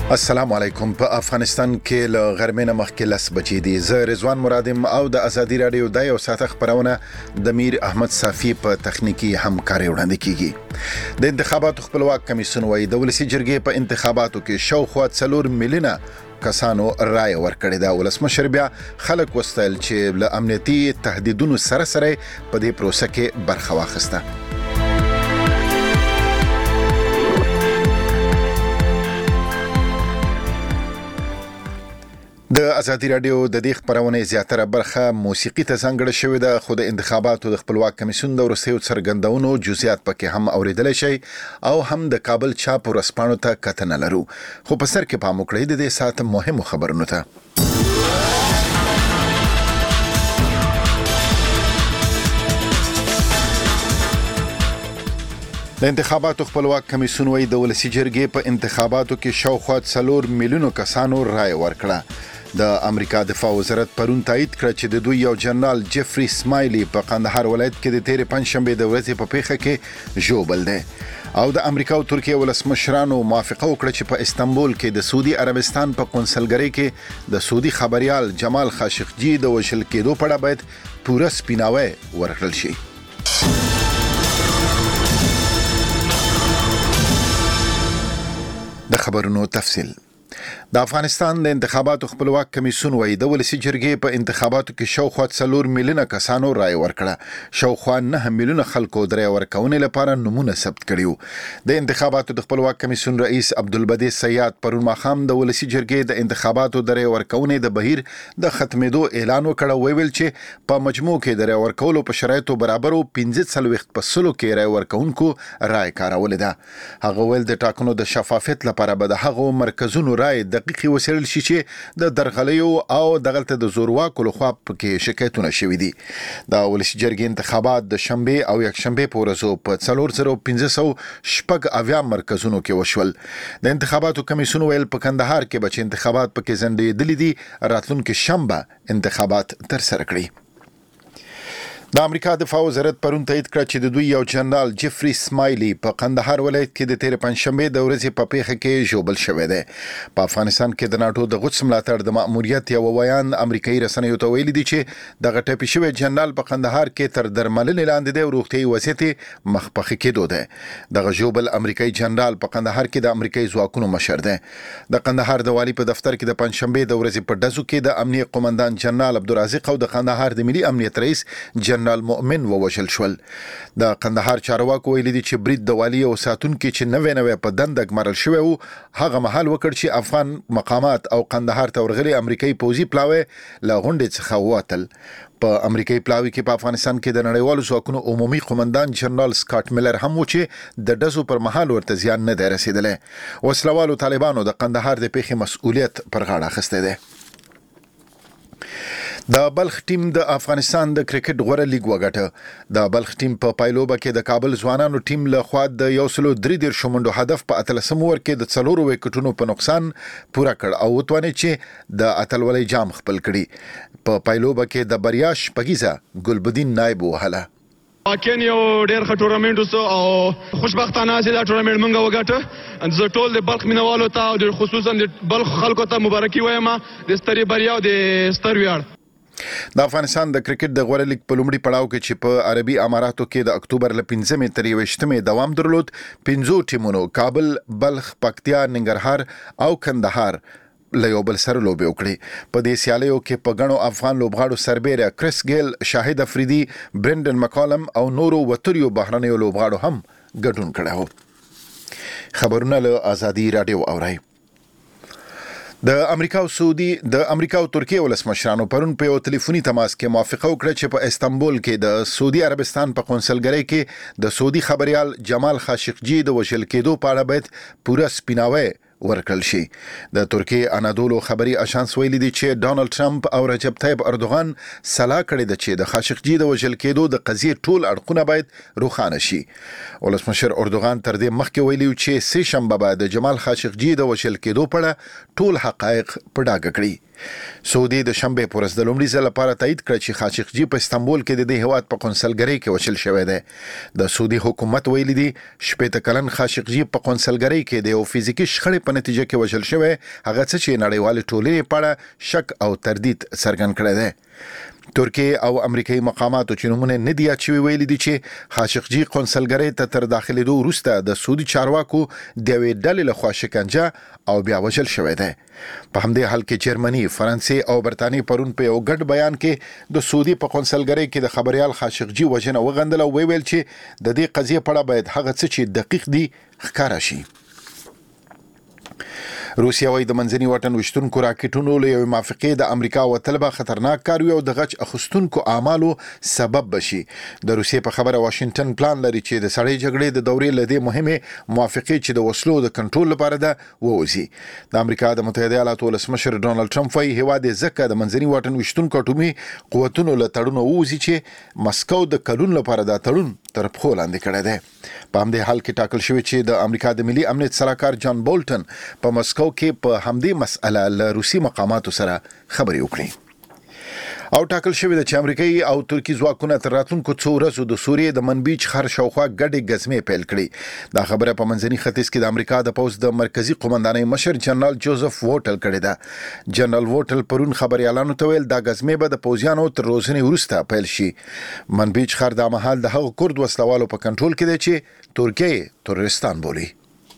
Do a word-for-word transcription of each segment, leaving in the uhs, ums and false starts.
السلام علیکم. په افغانستان کې له غرمې نه مخکې لس بجې دي. زه رضوان مرادم او د ازادي رادیو د یو ساعت خبرونه د میر احمد صافی په تخنیکی همکاري وړاندې کیږي. د انتخاباتو خپلواک کمیسیون وايي د ولسی جرګې په انتخاباتو کې شاوخوا څلور میلیونه کسانو رای ورکړی دا. ولسمشر بیا خلک وستایل چې له امنیتي تهدیدونو سره سره په دې پروسه کې برخه واخیسته. د ازادي رادیو د دې خبرونه زیاتره برخه موسیقي ته ځانګړې شوې ده، خو د انتخاباتو د خپلواک کمیسیون د وروستیو څرګندونو جزئیات پکې هم اوریدل شي او هم د کابل چاپ ورسپانو ته کتنه لرو. خو په سر کې پام وکړئ د دې ساعت مهمو خبرونو ته. د انتخاباتو خپلواک کمیسیون وايي د ولسی جرګې په انتخاباتو کې شاوخوا څلور میلیونو کسانو رای ورکړه. د امریکا دفاع وزارت پرون تایید کړ چې د دوی یو جنرال جیفری سمایلی په قندهار ولایت کې د تیرې پنځشنبه د ورځې په پیښه کې ژوبل دی او د امریکا او ترکیه ولسمشرانو موافقه وکړه چې په استنبول کې د سعودي عربستان په قونسلګرۍ کې د سعودي خبريال جمال خاشقجي د وژل کېدو په اړه باید پوره سپیناوی ورکړل شي. د خبرونو تفصیل. د افغانستان د انتخاباتو خپلواک کمیسیون وايي د ولسی جرګې په انتخاباتو کې شاوخوا څلور میلیونه کسانو رای ورکړه. شاوخوا نه میلیونه خلکو د رای ورکونې لپاره نمونه ثبت کړیو. د انتخاباتو د خپلواک کمیسیون رئیس عبدالبدی سیاد پرون ماښام د ولسی جرګې د انتخاباتو د رای ورکونې د بهیر د ختمېدو اعلان وکړ. ویل چې په مجموع کې د رای ورکولو په شرایطو برابرو پنځه څلوېښت په سلو کې رای ورکونکو رای کارولې ده. هغه ویل د ټاکنو د شفافیت لپاره به د هغو مرکزونو رای دقیقي وسیلل شي چې د درغلیو او دغلته د زورواکو لخوا پکې شکایتونه شوي دي. د ولسی جرګې انتخابات د شنبه او یکشنبه په ورځو په څلور زره پنځه سوه شپږ اویا مرکزونو کې وشول. د انتخاباتو کمیسیون ویل په کندهار کې به چې انتخابات پکې ځنډېدلي دي، راتلونکي شنبه انتخابات ترسره کړي. د امریکا دفاع وزارت پرون تایید کړ چې د دوی یو جنرال جیفری سمایلی په قندهار ولایت کې د تیرې پنځشنبه د ورځې په پیښه کې ژوبل شوی دی. په افغانستان کې د ناتو د غوڅ ملاتړ د مأموریت یو ویان امریکایي رسنیو ته ویلي دي چې دغه ټاپي شوی جنرال په قندهار کې تر درملنې لاندې دی او روغتیايي وضعیت مخ په ښه کېدو دی. دغه ژوبل امریکایي جنرال په قندهار کې د امریکایي ځواکونو مشر دی. د قندهار د والي په دفتر کې د پنځشنبه د ورځې په ډزو کې د امنیه قومندان جنرال عبدالرازق او د قندهار د ملي امنیت رئیس جنرال مؤمن ووژل شول. د قندهار چارواکو ویلي دي چې برید د والی او ساتونکو چې نوې نوې په دنده ګمارل شوی وو هغه مهال وکړ چې افغان مقامات او قندهار ته ورغلي امریکایي پوځي پلاوی له غونډې څخه ووتل. په امریکایي پلاوی کې په افغانستان کې د نړیوالو ځواکونو عمومي قومندان جنرال سکاټ میلر هم و چې د ډزو پر مهال ورته زیان نه دی رسیدلی. وسلوالو طالبانو د قندهار د پیښې مسؤلیت پر غاړه اخیستی دی. د بلخ ټیم د افغانستان د کرکټ غوړه لیګ وګټه. د بلخ ټیم په پایلوبه کې د کابل ځوانانو ټیم له خوا د یو سلو درې دېرش شمنډو هدف په اتلسم اوور کې د څلورو وکټونو په نقصان پوره کړ او وتوانه چې د اتلولۍ جام خپل کړي. په پایلوبه کې د بریا شپږیزه ګلبدین نایب وهله. واقعا یو ډېر ښه ټورنمنټ وسو او خوشبختانه چې دا ټورنمنټ مونږ وګټه. زه ټول د بلخ مینوالو ته او خصوصا د بلخ خلکو ته مبارکي وایم د سترې بریا او د ستر ویاړ. د افغانستان د کرکټ د غوړه لیګ په لومړي پړاو کې چې په عربي اماراتو کې د اکتوبر ل پنځمې تر یوویشتمې دوام درلود، پنځو ټیمونو کابل، بلخ، پکتیا، ننګرهار او کندهار له یو بل سره لوبې وکړې. په دې سیالیو کې په غنو افغان لوبغاړو سربېره کریس ګیل، شاهد افریدي، برندن مکالم او نورو وتریو بهرنیو لوبغاړو هم ګډون کړی و. خبرونه له ازادي رادیو اورئ. د امریکا او سعودي د امریکا او ترکیه ولسمشرانو پرون په یو ټلیفوني تماس کې موافقه وکړه چې په استنبول کې د سعودي عربستان په قونسلګرۍ کې د سعودي خبريال جمال خاشقجي د وژل کېدو په اړه باید پوره سپیناوی ورکړل شي. د ترکیه انادولو خبري اژانس ویلي دی چې ډونالد ټرمپ او رجب طیب اردوغان سلا کړې ده چې د خاشقجي د وژل کېدو د قضیې ټول اړخونه باید روښانه شي. ولسمشر اردوغان تر دې مخکې ویلي چې سه شنبه به د جمال خاشقجي د وژل کېدو په اړه ټول حقایق په ډاګه کړي. سعودي د شنبه پر ورځ د لومړي ځل لپاره تایید کړ چې خاشقجي په استانبول کې د دې هیواد په قونسلګرۍ کې وشل شوی دی. د سعودي حکومت ویلي دی شپږ کلن خاشقجي په قونسلګرۍ کې د یو فزیکی شخړې په نتیجه کې وشل شوی، هغه څه چې نړیوال ټولنې په اړه شک او تردید څرګند کړی دی. ترکیه او امریکایي مقاماتو چې نومونه نه دي یاد شوي ویلي دي چې خاشقجي قونسلګرۍ ته تر داخلېدو وروسته د سعودي چارواکو د یوې ډلې لخوا شکنجه او بیا وژل شوی دی. په همدې حال کې جرمني، فرانسې او برتانیې پرون په یو ګډ بیان کې د سعودي په قونسلګرۍ کې د خبريال خاشقجي وژنه وغندل او ویل چې د دې قضیې په اړه باید هغه څه چې دقیق دي ښکاره شي. روسیا وايي د منځني واټن وشتونکو راکټونو له یو موافقې د امریکا وتل به خطرناک کار وي او د غچ اخستونکو اعمالو سبب بشي. د روسیې په خبره واشنگټن پلان لري چې د سړې جګړې د دورې لدې مهمه موافقې چې د وسلو د کنټرول لپاره ده ووزي. د امریکا د متحده ایالاتو ولسمشر ډونالد ټرمپ وايي هیواد زکه د منځني واټن وشتونکو اټومي قوتونو له تړونو ووزي چې مسکو د کلون لپاره د تړون تر پخو لاندې کړی دی. په همدې حال کې ټاکل شوی چې د امریکا د ملي امنیت سلاکار جان بولټن په مسکو کې په همدې مسأله له روسي مقاماتو سره خبرې وکړي. او ټاکل شوی د چې امریکایي او ترکی ځواکونه تر راتلونکو څو ورځو د سوریې د منبیج خر شاوخوا ګډې غزمې پیل کړي. دا خبره په منځني ختیځ کې د امریکا د پوز د مرکزی قومندانۍ مشر جنرال جوزف ووټل کړی ده. جنرال ووټل پرون خبريالانو ته ویل دا غزمې به د پوزیانو تر روزنې وروسته پیل شي. منبیج خر د مهال د هغو کورد وسلوالو په کنټرول کې دی چې ترکیه ترورستان بولي.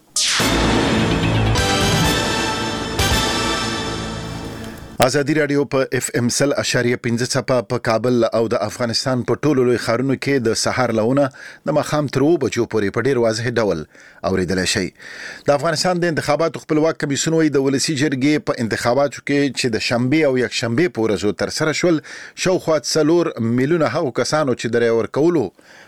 ازادي رادیو په اف ام سل اشاریه پنځه څپه په کابل او د افغانستان په ټولو لوی ښارونو کې د سحر لونه د مخام تر اوو بجو پورې په ډیر واضح ډول اوریدل شي. د افغانستان د انتخاباتو خپلواک کمیسیون وایي د ولسی جرګې په انتخاباتو کې چې د شنبه او یک شنبه په ورځو تر سره شول شاوخوا څلور میلیونه هغو کسانو چې د رای ورکولو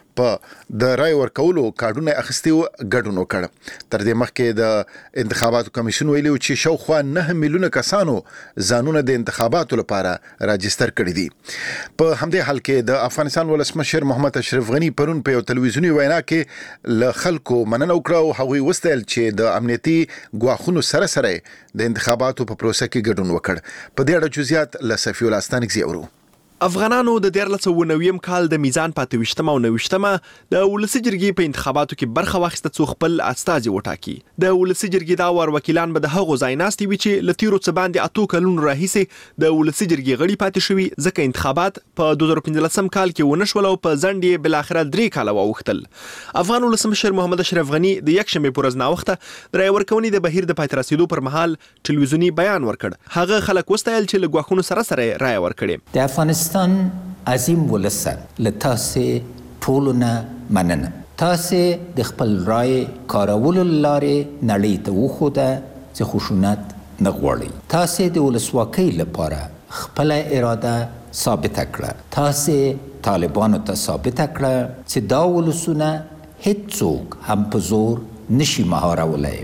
په د رای ورکولو کارډونه اخیستي ګډون وکړ. تر دې مخکې د انتخاباتو کمیسیون ویلي چې شاوخوا نه میلیونه کسانو ځانونه د انتخاباتو لپاره راجستر کړي دي. په همدې حال کې د افغانستان ولسمشر محمد اشرف غنی پرون په یو تلویزیونی وینا کې له خلکو مننه وکړه او هغوی وستایل چې د امنیتي ګواښونو سره سره د انتخاباتو په پروسه کې ګډون وکړ. په دې اړه جزئیات له صفی الله ستانګزي اورو. افغانانو د دیارلس سوه نویم کال د میزان پاتويشتمه او نوشتمه د ولسی جرګې په انتخاباتو کې برخه واخیسته څو خپل استازي وټاکي. د ولسی جرګې دا ور وکیلان به د هغو ځای ناستي وي چې لتیرو څه باندې اتو کلونو راهیسې د ولسی جرګې غړي پاتې شوي، ځکه انتخابات په دوه زره پنځلسم کال کې ونه شول او په ځنډ یې بل اخره درې کاله واوښتل. افغان ولسمشر محمد اشرف غنی د یک شنبه پر ورځ ناوخته د رای ورکونې د بهیر د پاتې رسیدو پر مهال ټلویزیونی بیان ورکړ. هغه خلک وستایل چې له ګواښونو سره سره رای ورکړي. د افغانستان عظیم ولسه لتاسې ټولونه مننه. تاسې د خپل رای کارولو لارې نړۍ ته وښوده چې خشونت نه غواړئ. تاسې د ولسواکۍ لپاره خپله اراده ثابته کړه. تاسې طالبانو ته ثابته کړه چې دا ولسونه هیڅوک هم په زور نشي مهارولی.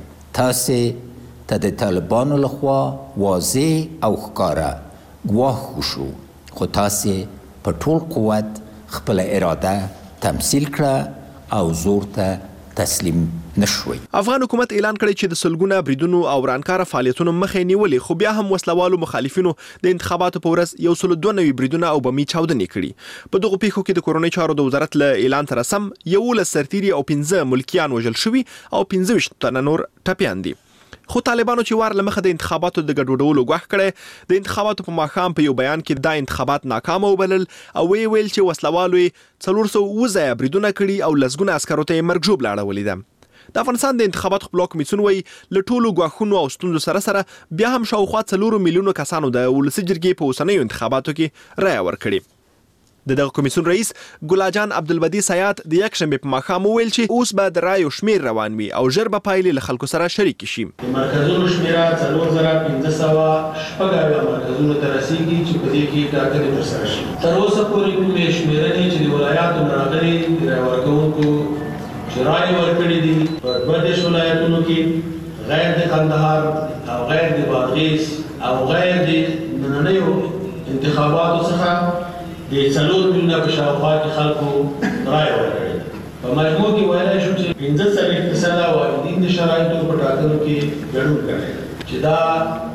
تاسې ته د طالبانو لخوا واضح او ښکاره ګواښ وشو، خو تاسې په ټول قوت خپل اراده تمثيل کړه او زور ته تسلیم نشوي. افغان حکومت اعلان کړی چې د سلګونه بریدونو او ورانکار فعالیتونو مخې نیولې، خو بیا هم وسلوالو مخالفینو د انتخاباتو په ورځ یو سل دوه نوي بریدونه او بمي چاودنې کړي. په دغه پیښو کې د کورونی چارو د وزارت له اعلان سره سم یولس سرتیري او پنځه ملکیان وژل شوي او پنځه ویشت تنه نور ټپیان دي. خو طالبانو چې وار لمخه د انتخاباتو د ګډوډولو غوښ کړي، د انتخاباتو په ماخام په یو بیان کې دا انتخابات ناکامه وبلل او وی ویل چې وسلوالو څلور سوه اووه ځایه بریدونه کړي او لسګونه عسکرو ته یې مرګ ژوبله اړولې ده. د افغانستان د انتخاباتو خپلواک کمیسیون وایي له ټولو ګواښونو او ستونزو سره سره بیا هم شاوخوا څلورو میلیونو کسانو د ولسي جرګې په اوسنیو انتخاباتو کې رایه ورکړې. د دغه کمیسیون رئیس ګلاجان عبدالبدی سیات د یک شنبه په ماښام وویل چې اوس به د رایو شمیر روان وي او ژر به پایلې له خلکو سره شریک شي. د مرکزونو شمیره څلور زره پنځه سوه شپږ اویا مرکزونو ته رسیږي چې په دې کې ټاکنې ترسره شي. تر اوسه پورې کومې شمیرنې چې د ولایاتو نه راغلي د رای ورکوونکو چې رای ورکړي دي په دوه دېرش ولایتونو کې غیر د کندهار او غیر د بادغیس او غیر د نننیو انتخاباتو څخه د څلور میلیونه په شاوخوا کې خلکو رای ورکړي. په مجموع کې ویلی شو چې پنځه څلوېښت فیصده واحدین د شرایطو په ټاکنو کې ګډون کړی چې دا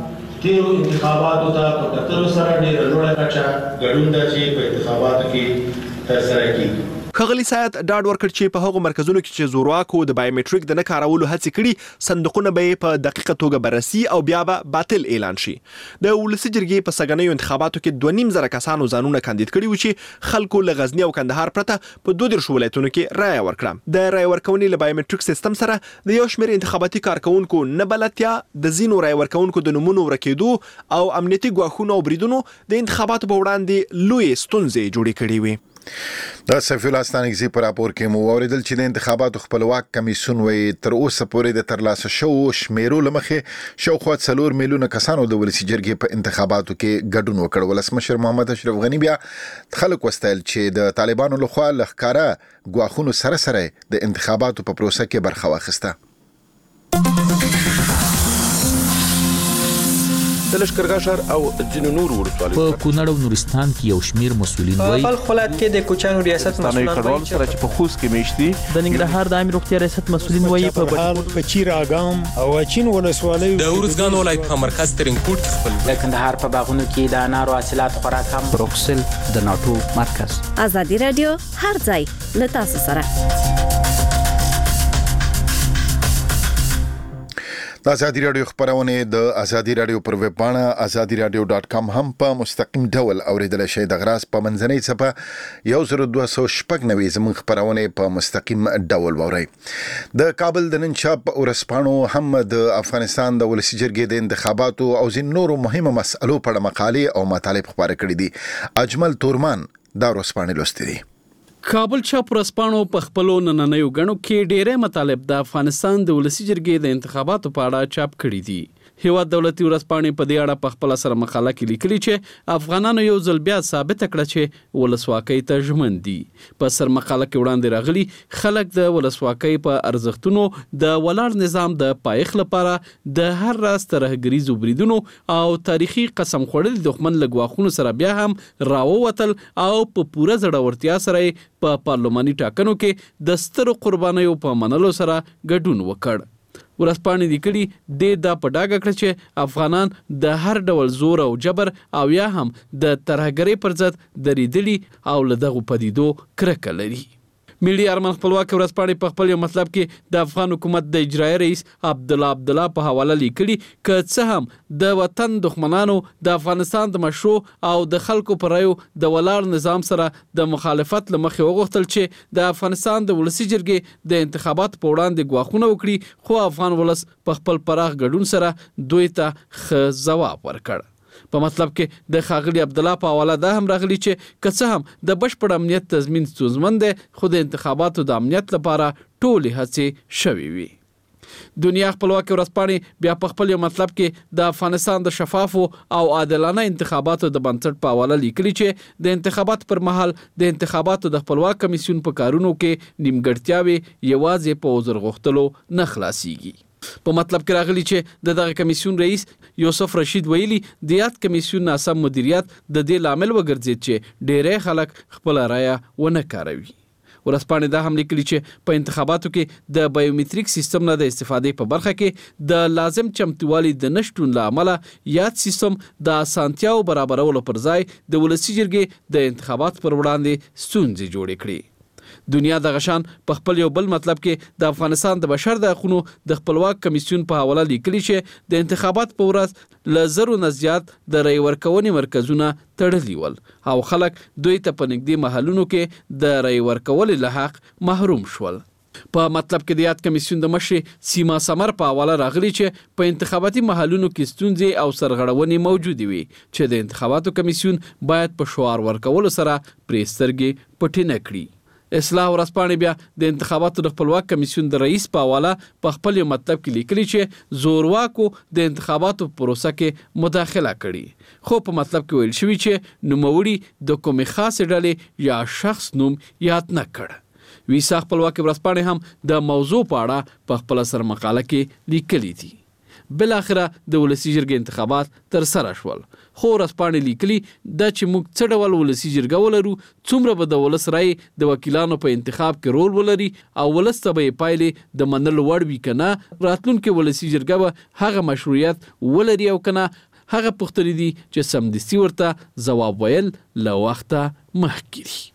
تیرو انتخاباتو ته په کتلو سره ډېره لوړه کچه ګډون ده چې په انتخاباتو کې ترسره کیږي. ښاغلي سید ډاډ ورکړ چې په هغو مرکزونو کې چې زورواکو د بایومټریک د نه کارولو هڅې کړي صندوقونه به په دقیقه توګه بررسي او بیا به باطل اعلان شي. د ولسي جرګې په سږنیو انتخاباتو کې دوه نیم زره کسانو ځانونه کاندید کړي وو چې خلکو له غزني او کندهار پرته په دوه دیرشو ولایتونو کې رایه ورکړه. د رایه ورکونې له بایومټریک سیستم سره د یو شمېر انتخاباتي کارکونکو نه بلدتیا، د ځینو رایه ورکونکو د نومونو ورکېدو او امنیتي ګواښونو او بریدونو د انتخاباتو په وړاندې لویې ستونزې جوړې کړې وې. د سفیر لاستانګزي پر راپور کې مو اوریدل چې د انتخاباتو خپلواک کمیسیون وی تر اوسه پورې د ترلاسه شوو شمیرو لمخې شاوخوا څلور میلیونه کسانو د ولسي جرګې په انتخاباتو کې ګډون وکړ. ولسمشر محمد اشرف غنی بیا خلک وستایل چې د طالبانو لخوا لخکاره ګواښونو سره سره د انتخاباتو په پروسه کې برخه واخیسته. د لشکرګاه ښار او ځینو نورو ولسوالیو په کونړ او نورستان کې یو شمیر مسؤلین وایي په خپل کې د کوچانو ریاست مسؤلین وایي چې په خوست کې میشتي د ننګرهار د عامه روغتیا ریاست مسؤلین وایي په بهار په چیراګام او چین ولسوالیو د اورزګان ولایت په مرکز ترینکوټ خپل د کندهار په باغونو کې د انارو حاصلات خوراک هم بروکسل د ناتو مرکز. ازادي رادیو هر ځای له تاسو سره. د ازادي رادیو خبرونه د ازادي رادیو پر ویب پاڼه ازادي رادیو ډاټ کام هم په مستقیم ډول اوریدل شي. د غراس په منځنۍ صفه یو زر دوه سوه شپږ نوي زموږ خبرونه په مستقیم ډول ووري. د کابل د نن شب ورسپانو هم د افغانستان د ولسي جرګې د انتخاباتو او ځین نورو مهمه مسألو په اړه مقالې او مطالب خبرې کړې دي. اجمل تورمان دا ورسپانې لوستري. کابل چاپ ورسپانو په خپلو نننیو غنو کې ډېرې مطالب د افغانستان د ولسي جرګې د انتخاباتو په اړه چاپ کړي دي. هیواد دولتي ورسپانې په دې اړه په خپل سره مقاله کې لیکلي چې افغانانو یو ځل بیا ثابت کړه چې ولسواکۍ ته ژمن دي. په سر مقاله کې وړاندې راغلي خلک د ولسواکۍ په ارزښتونو د ولاړ نظام د پایښت لپاره د هر راز ترهګریزو بریدونو او تاریخي قسم خوړلي دښمن له ګواښونو سره بیا هم راووتل او په پوره زړورتیا سره په پارلماني ټاکنو کې د سترو قربانیو په منلو سره ګډون وکړ. ورسپانې لیکلي دې دا په ډاګه کړه چې افغانان د هر ډول زور او جبر او یا هم د ترهګرۍ پر ضد درېدلي او له دغو پدیدو کرکه لري. ملي ارمان خپلواک ورسپانې په خپل یو مطلب کې د افغان حکومت د اجرایي رئیس عبدالله عبدالله په حواله لیکلي که څه هم د وطن دښمنانو د افغانستان د مشروع او د خلکو پر رایو د ولاړ نظام سره د مخالفت له مخې وغوښتل چې د افغانستان د ولسي جرګې د انتخاباتو په وړاندې ګواښونه وکړي، خو افغان ولس په خپل پراخ ګډون سره دوی ته ښه ځواب ورکړ. په مطلب کې د ښاغلي عبدالله په حواله دا هم راغلي چې که څه هم د بشپړ امنیت تضمین ستونزمن دی، خو د انتخاباتو د امنیت لپاره ټولې هڅې شوې وي. دنیا خپلواکي ورځپاڼې بیا په خپل یو مطلب کې د افغانستان د شفافو او عادلانه انتخاباتو د بنسټ په حواله لیکلي چې د انتخاباتو پر مهال د انتخاباتو د خپلواک کمیسیون په کارونو کې نیمګړتیاوې یوازې په عذر غوښتلو نه خلاصيږي. په مطلب کې راغلی چې د دغه کمیسیون رئیس یوسف رشید ویلي د یاد کمیسیون ناسم مدیریت د دې لامل وګرځید چې ډېری خلک خپل رایه ونه کاروي. ورسپانې دا هم لیکلي چې په انتخاباتو کې د بایومټریک سیستم نه د استفادې په برخه کې د لازم چمتووالي د نشټون له امله یاد سیستم د اسانتیاو برابرولو پر ځای د ولسي جرګې د انتخاباتو پر وړاندې ستونزې جوړې کړې. دنیا د غشان په خپل یو بل مطلب کې د افغانستان د بشر د حقوقو د خپلواک کمیسیون په حواله لیکلي چې د انتخابات په ورځ له زرو نه زیات د رای ورکونې مرکزونه تړلي ول او خلک دوی ته په نږدې محلونو کې د رای ورکولو له حق محروم شول. په مطلب کې د یاد کمیسیون د مشر سیما سمر په حواله راغلي چې په انتخاباتي محلونو کې ستونزې او سرغړونې موجودې وي چې د انتخاباتو کمیسیون باید په شعار ورکولو سره پرې سترګې پټې نه کړي. اصلاح ورځپاڼې بیا د انتخاباتو د خپلواک کمیسیون د رئیس په حواله په خپل یو مطلب کې لیکلي چې زورواکو د انتخاباتو پروسه کې مداخله کړي، خو په مطلب کې ویل شوي چې نوموړي د کومې خاصې ډلې یا شخص نوم یاد نه کړ. ویسا خپلواکي ورځپاڼې هم د موضوع په اړه په خپل سر مقاله کې لیکلي دي. بل اخره د ولسی جرګې انتخابات تر سره شول، خو ورځپاڼې لیکلي دا چې موږ څه ډول ولسی جرګه ولرو، څومره به د ولس رای د وکیلانو په انتخاب کې رول ولري او ولس ته به پایلې د منلو وړ وي کنه، راتلونکي ولسی جرګه به هغه مشروعیت ولري او کنه هغه پوښتنې دي چې سمدستي ورته ځواب ویل له وخته مخکې دي.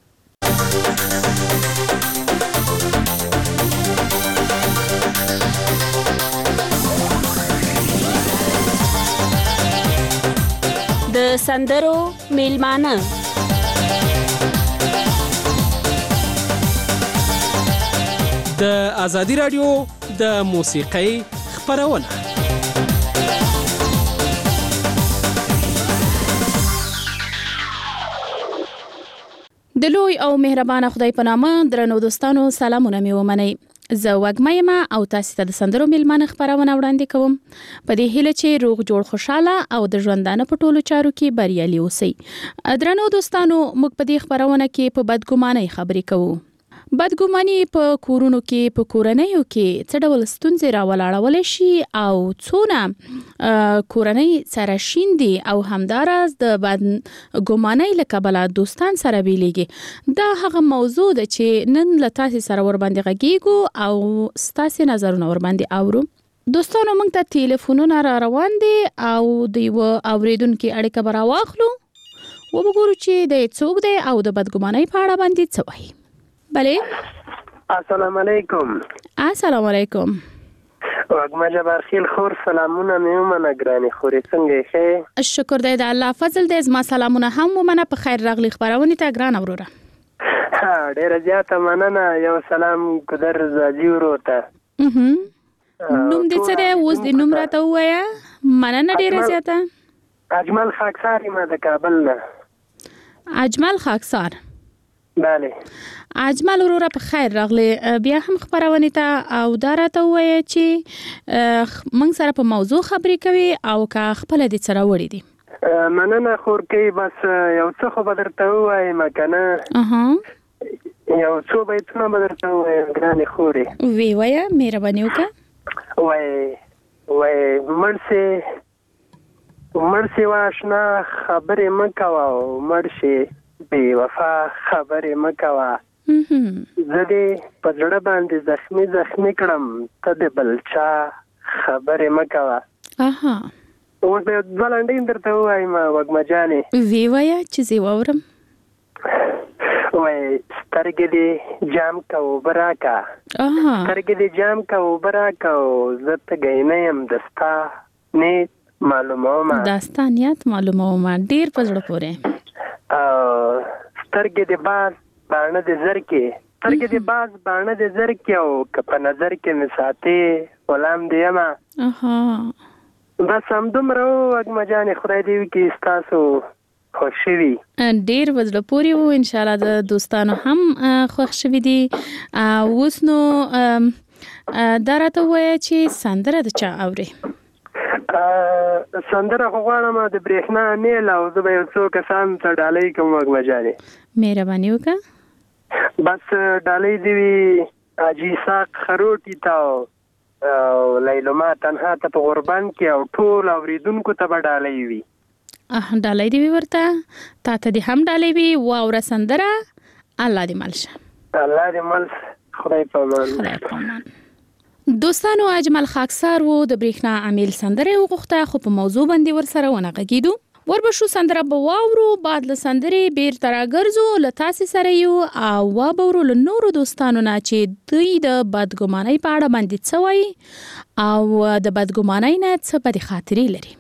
د سندرو میلمانه د ازادي رادیو د موسیقۍ خپرونه. د لوی او مهربانه خدای په نامه درنو دوستانو سلامونه مې ومنئ. زه وږمه یم او تاسو ته د سندرو میلمانه خپرونه وړاندې کوم په دې هیله چې روغ جوړ خوشاله او د ژوندانه په ټولو چارو کې بریالي اوسئ. درنو دوستانو موږ په دې خپرونه کې په بدګمانۍ خبرې کوو. بدګماني په کورونو کې په کورنیو کې څه ډول ستونزې راولاړولی شي او څونه کورنۍ سره شیندي او همداراز د بدګمانۍ له کبله دوستان سره بیلیږي. دا هغه موضوع ده چې نن له تاسې سره ورباندې غږیږو او ستاسې نظرونه ورباندې اورو. دوستانو موږ ته تلیفونونه را روان دي او د یوه اورېدونکي اړیکه به راواخلو وبګورو چې دی څوک دی او د بدګمانۍ په اړه باندې څه وایي. بله السلام علیکم. السلام علیکم. وږمه جبار خیل خور سلامونه مې ومنه ګرانې خورې څنګه یې؟ شکر دی د الله فضل دی. زما سلامونه هم ومنه. په خیر راغلی خپرونې ته ګرانه وروره. ډېره زیاته مننه. یو سلام ګودر زاجي ورور ته. نوم دې څه دی؟ اوس دې نوم راته ووایه. مننه ډېره زیاته. اجمل خاکسار یم د کابل نه. اجمل خاکسار. بله. اجمل وروره په خیر راغلی بیا هم خپرونې ته او دا راته ووایه چې موږ سره په موضوع خبرې کوي او که خپله دې څه راوړي دي. مننه خورکۍ. بس یو څه خو به درته ووایم که نه یو څو بیتونه به درته ووایم ګرانې خورې. وی وایه مهرباني وکړه. وایي وایي مړ سې مړ سې واشنا خبرې مه کوه او مړ شې بې وفا خبرې مه کوه. زه دې په زړه باندې زخمي زخمي کړم ته د بل چا خبرې مه کوه. اوس به یو دوه لنډۍ درته ووایم وږمه جانې. وی وایه چې زه واورم. وایي سترګې دې جام که اوبه راکړه. سترګې دې جام که اوبه راکړه زه تږی نه یم د ستا نیت معلومومه. دا ستا نیت معلومومه. ډېر په زړه پورې. سترګې دې باز باڼه دې زر کې سترګې دې باز باڼه دې زر کې او که په نظر کې مې ساتې غلام دې یمه. بس همدومره و وږمه جانې. خدای دې وکړي ستاسو خوښ شوي. ډېر په زړه پورې وو. انشاءالله د دوستانو هم خوښ شوي دي. اوس نو دا راته ووایه چې سندره د چا اورې؟ سندره خو غواړم د برېښنا میل او زه به یو څو کسانو ته ډالۍ کوم وږمه جانې. مهرباني وکړه. بس ډالۍ دې وي حاجي اسحاق خروټي ته او لیلما تنها ته په غربان کې او ټول اورېدونکو ته به ډالۍ وي. ډالۍ دې وي ورته. تا ته دې هم ډالۍ وي. واوره سندره. الله دې مل شه. الله دې مل شه. خدای په امان. خدای په امان. دوستانو اجمل خاکسار وو د برېښنا امیل سندره وغوښته خو په موضوع باندې ورسره ونه غږیدو. وربشو سندره به واورو. بعد له سندرې بیرته راګرځو له تاسې سره یو او وابورو له نورو دوستانو نه چې دوی د بدګمانۍ په اړه باندې څه وایي او د بدګمانۍ نه څه بدې خاطرې لري.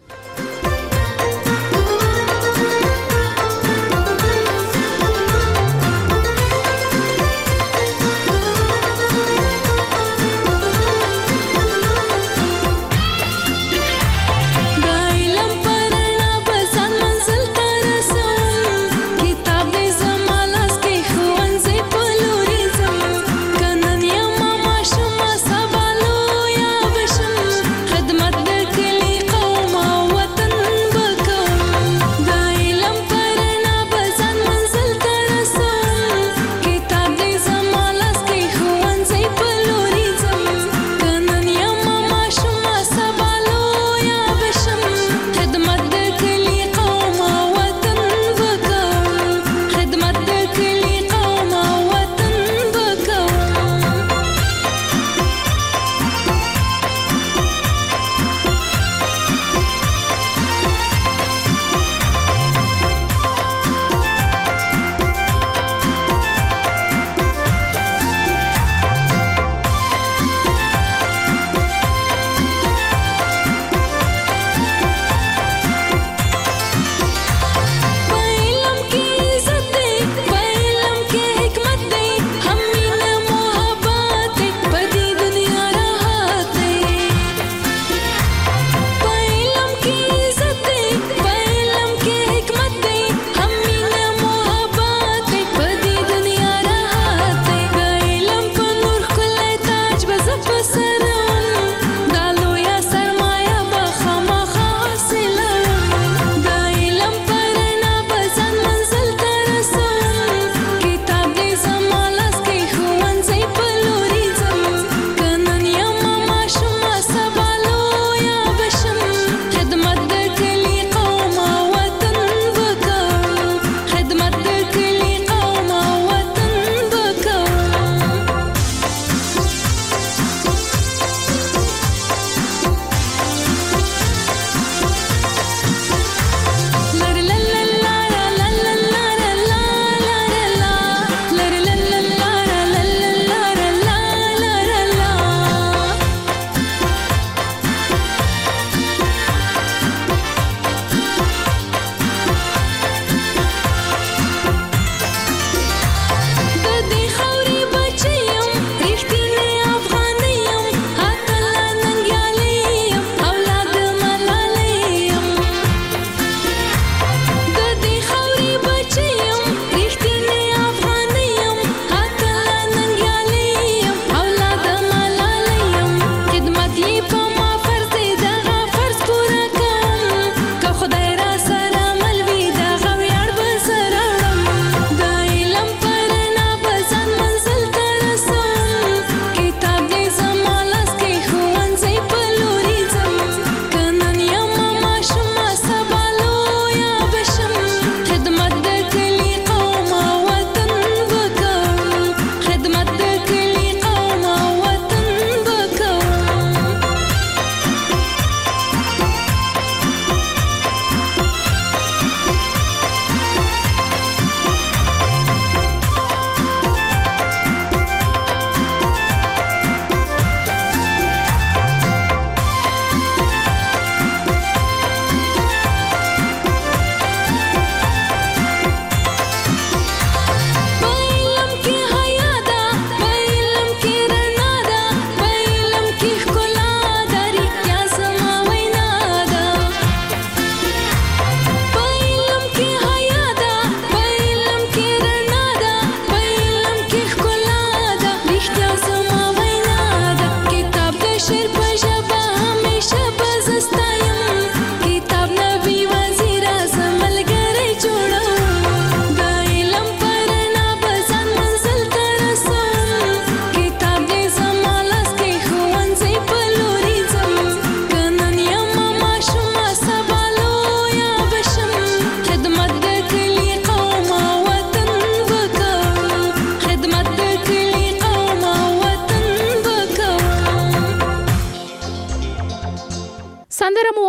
خدمت د کلی قوم او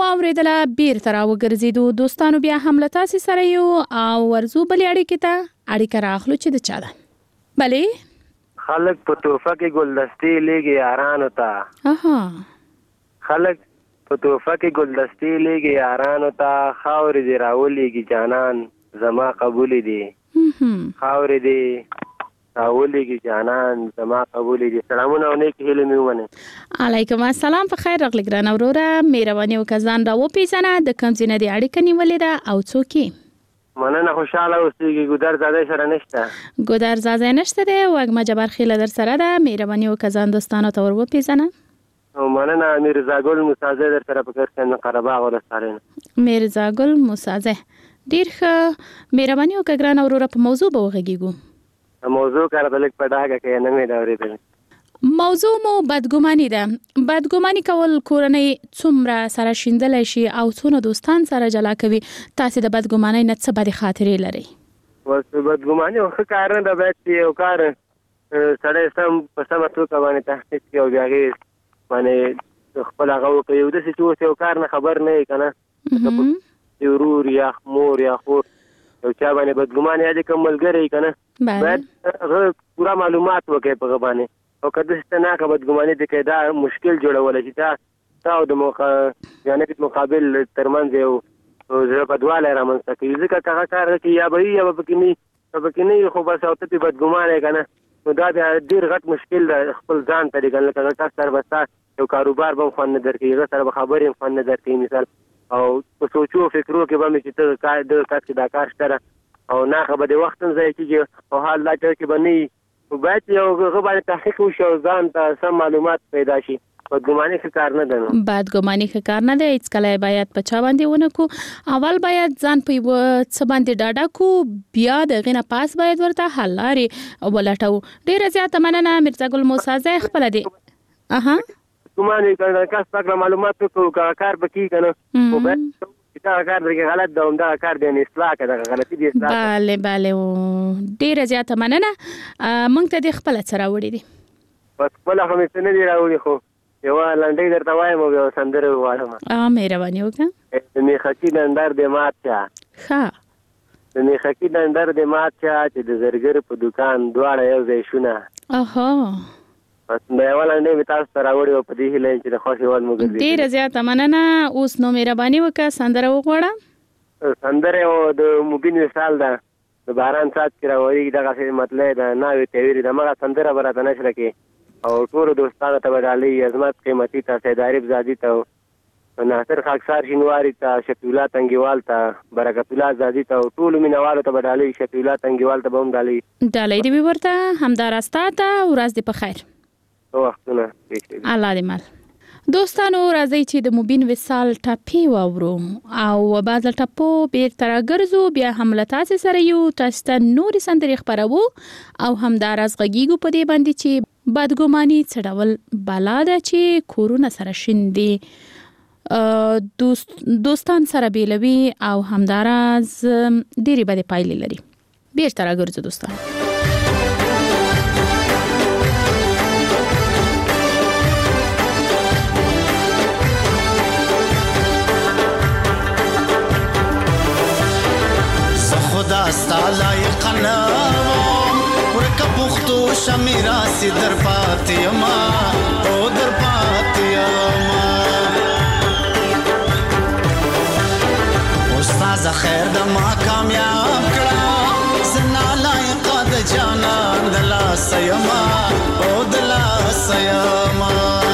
واوریدله بیرته راوګرځېدو. دوستانو بیا هم له تاسې سره یو او ورځو بلې اړیکې ته اړیکه راخلو چې د چا ده. بلې خلک په توفه کې ګلدستې لیږي یارانو ته. اها خلک په توفه کې ګلدستې لیږي یارانو ته. خاورې دې راولېږي جانان زما قبول دي. خاورې دې راولېږي جانان زما قبول دي. سلامونه او نیک هیلې مې ومنئ. علیکم السلام. په خیر راغلی ګرانه وروره. مهرباني وکړه ځان راوپېژنه، د کوم ځای نه دې اړیکه نیولې ده او څوک یې؟ مننه، خوشحاله اوسېږي. ګودر زاده سره نشته؟ ګودر زاده نشته دی. وږمه جبار خیله در سره ده. مهرباني وکړه ځان دوستانو ته ور وپېژنه. مننه. میرزا ګل موسازی در سره په کرکن قره باغ ولسوالۍ نه. میرزا ګل موسازی ډېر ښه. مهرباني وکړه ګرانه وروره په موضوع به وغږېږو. موضوع کار د لک په ډاګه کې نه مې دا اورېدل. موضوع مو بدګماني ده. بدګماني کول کورنۍ څومره سره شیندلی شي او څونه دوستان سره جلا کوي. تاسې د بدګمانۍ نه څه بدې خاطرې لرئ؟ اوس بدګماني خو ښه کار نه ده. باید چې یو کار سړی سم په سمه توګه باندې تحقیق کړي او بیا هغې باندې خپل هغه وکړي. یو داسې چې اوس یو کار نه خبر نه یې که نه، یو ورور یا مور یا خور یو چا باندې بدګماني یا دې کوم ملګری که نه، باید هغه پوره معلومات وکړي په هغه باندې. او که داسې ته ناکه بدګماني دې کوي دا مشکل جوړولی چې تا تا او د جانب مقابل ترمنځ یو زړه بدوالی رامنځته کوي. ځکه که هغه کار کوي یا به وي یا به پکې نه وي، که پکې نه وي خو بس او ته پرې بدګمانه یې که نه، نو دا بیا ډېر غټ مشکل ده خپل ځان ته. لکه لکه هغه کس سره به ستا یو کاروبار به هم خوند نه درکوي، هغه سره به خبرې هم خوند نه درکوي مثال. او په سوچو فکرو کې به مې چې ته د کس کې دا کار شته ده او ناخه به د وخت هم ضایع کېږي او حال دا کې به نه وي. باید یو هغه باندې تحقیق وشي او ځان ته سم معلومات پیدا شي. بدګماني ښه کار نه ده. نو بدګماني ښه کار نه دی. هېڅکله باید په چا باندې ونه کړو. اول باید ځان په یوه څه باندې ډاډه کړو، بیا د هغې نه پاس باید ورته حل لارې ولټوو. ډېره زیاته مننه میرزا ګل موسازی. خپله دی اها ګمانې که کس پاک را معلومات وکړو که کار به کېږي که نه، خو باید چې دغه کار درکې غلط ده همدغه کار بیا نه اصلاح کړه، دغه غلطي دې اصلاح کړه. بله بله ډېره زیاته مننه. موږ ته دې خپله څه راوړي دي؟ بس خپله خو مې څه نه دي راوړي، خو یوه لنډۍ درته وایم او یوه سندره ووایم. مهرباني وکړه. د میخکي ډنډر دې مات شه. ښه. د میخکي ډنډر دې مات شه چې د زرګر په دوکان دواړه یو ځای شونه. اها بس دا یوه لنډۍ مې تاسو ته راوړې وه په دې هیله چې د خوښ هېواد مو ګرځېدلي. ډېره زیاته مننه. اوس نو مهرباني وکړه سندره وغواړه. سندره یو د مبین وصال ده، د باران څاڅکي کې راورېږي دغسې مطلع ده، ناوې تیورې ده. همغه سندره به راته نشره کړي او ټولو دوستانو ته به ډالۍ عظمت قیمتي ته، سید عارف زادي ته، ناصر خاکسار شینواري ته، شفیع الله تنګیوال ته، برکت الله زادي ته او ټولو مینهوالو ته به ډالۍ. شفیع الله تنګیوال ته به هم ډالۍ. ډالۍ دې وي ورته. همدارسته ته ورځ دې په خیر. وختونه الله دې مل. دوستانو راځئ چې د مبین وصال ټپې واورو او بعد له ټپو بیرته راګرځو. بیا هم له تاسې سره یو تاسو ته نورې سندرې خپروو او همداراز غږیږو په دې باندې چې بدګماني څه ډول بلا ده چې کورونه سره شیندي، دوست دوستان سره بیلوي او همداراز ډېرې بدې پایلې لري. بیرته راګرځو دوستان. خدا ستا لایق نه وم، ورکه پښتو شمیرا سي در پاتې یما او در پاتې یما. استاد خیر د ما کامیاب کړه، زنا لایق د جانان د لاس یما او د لاس یما.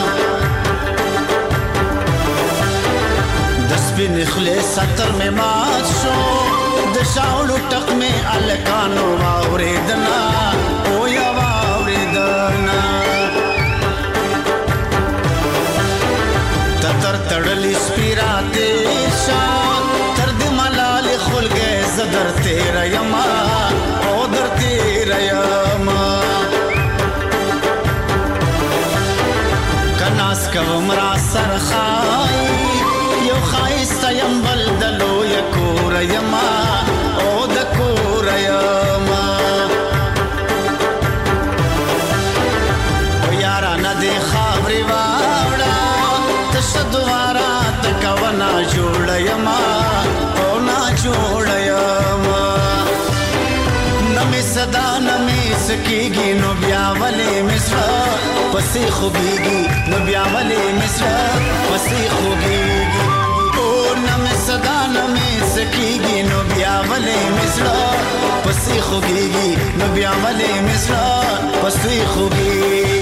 د سپین خلې ستر مې مات شو، د شاولو ټق مې الکانو واورېدنا او یا واورېدنا. تتر تړلی سپیرا تیر شا، تر دې ملالې خلګې زه در تېره یما او در تېره یما. که ناز کوم را سر خایي، یو ښایسته یم بل د لویه کوره یما او د کوره یما. او یارانه دې خاورې واوړه، تشه دواره ته کوه مې سکیږي نو بیا ولې مصر پسې خوږیږي نو بیا ولې مصر پسې خوږیږي او نه مې صدا نه مې سکیږي نو بیا ولې مصر پسې خوږیږي نو بیا ولې مصر پسې خوږیږي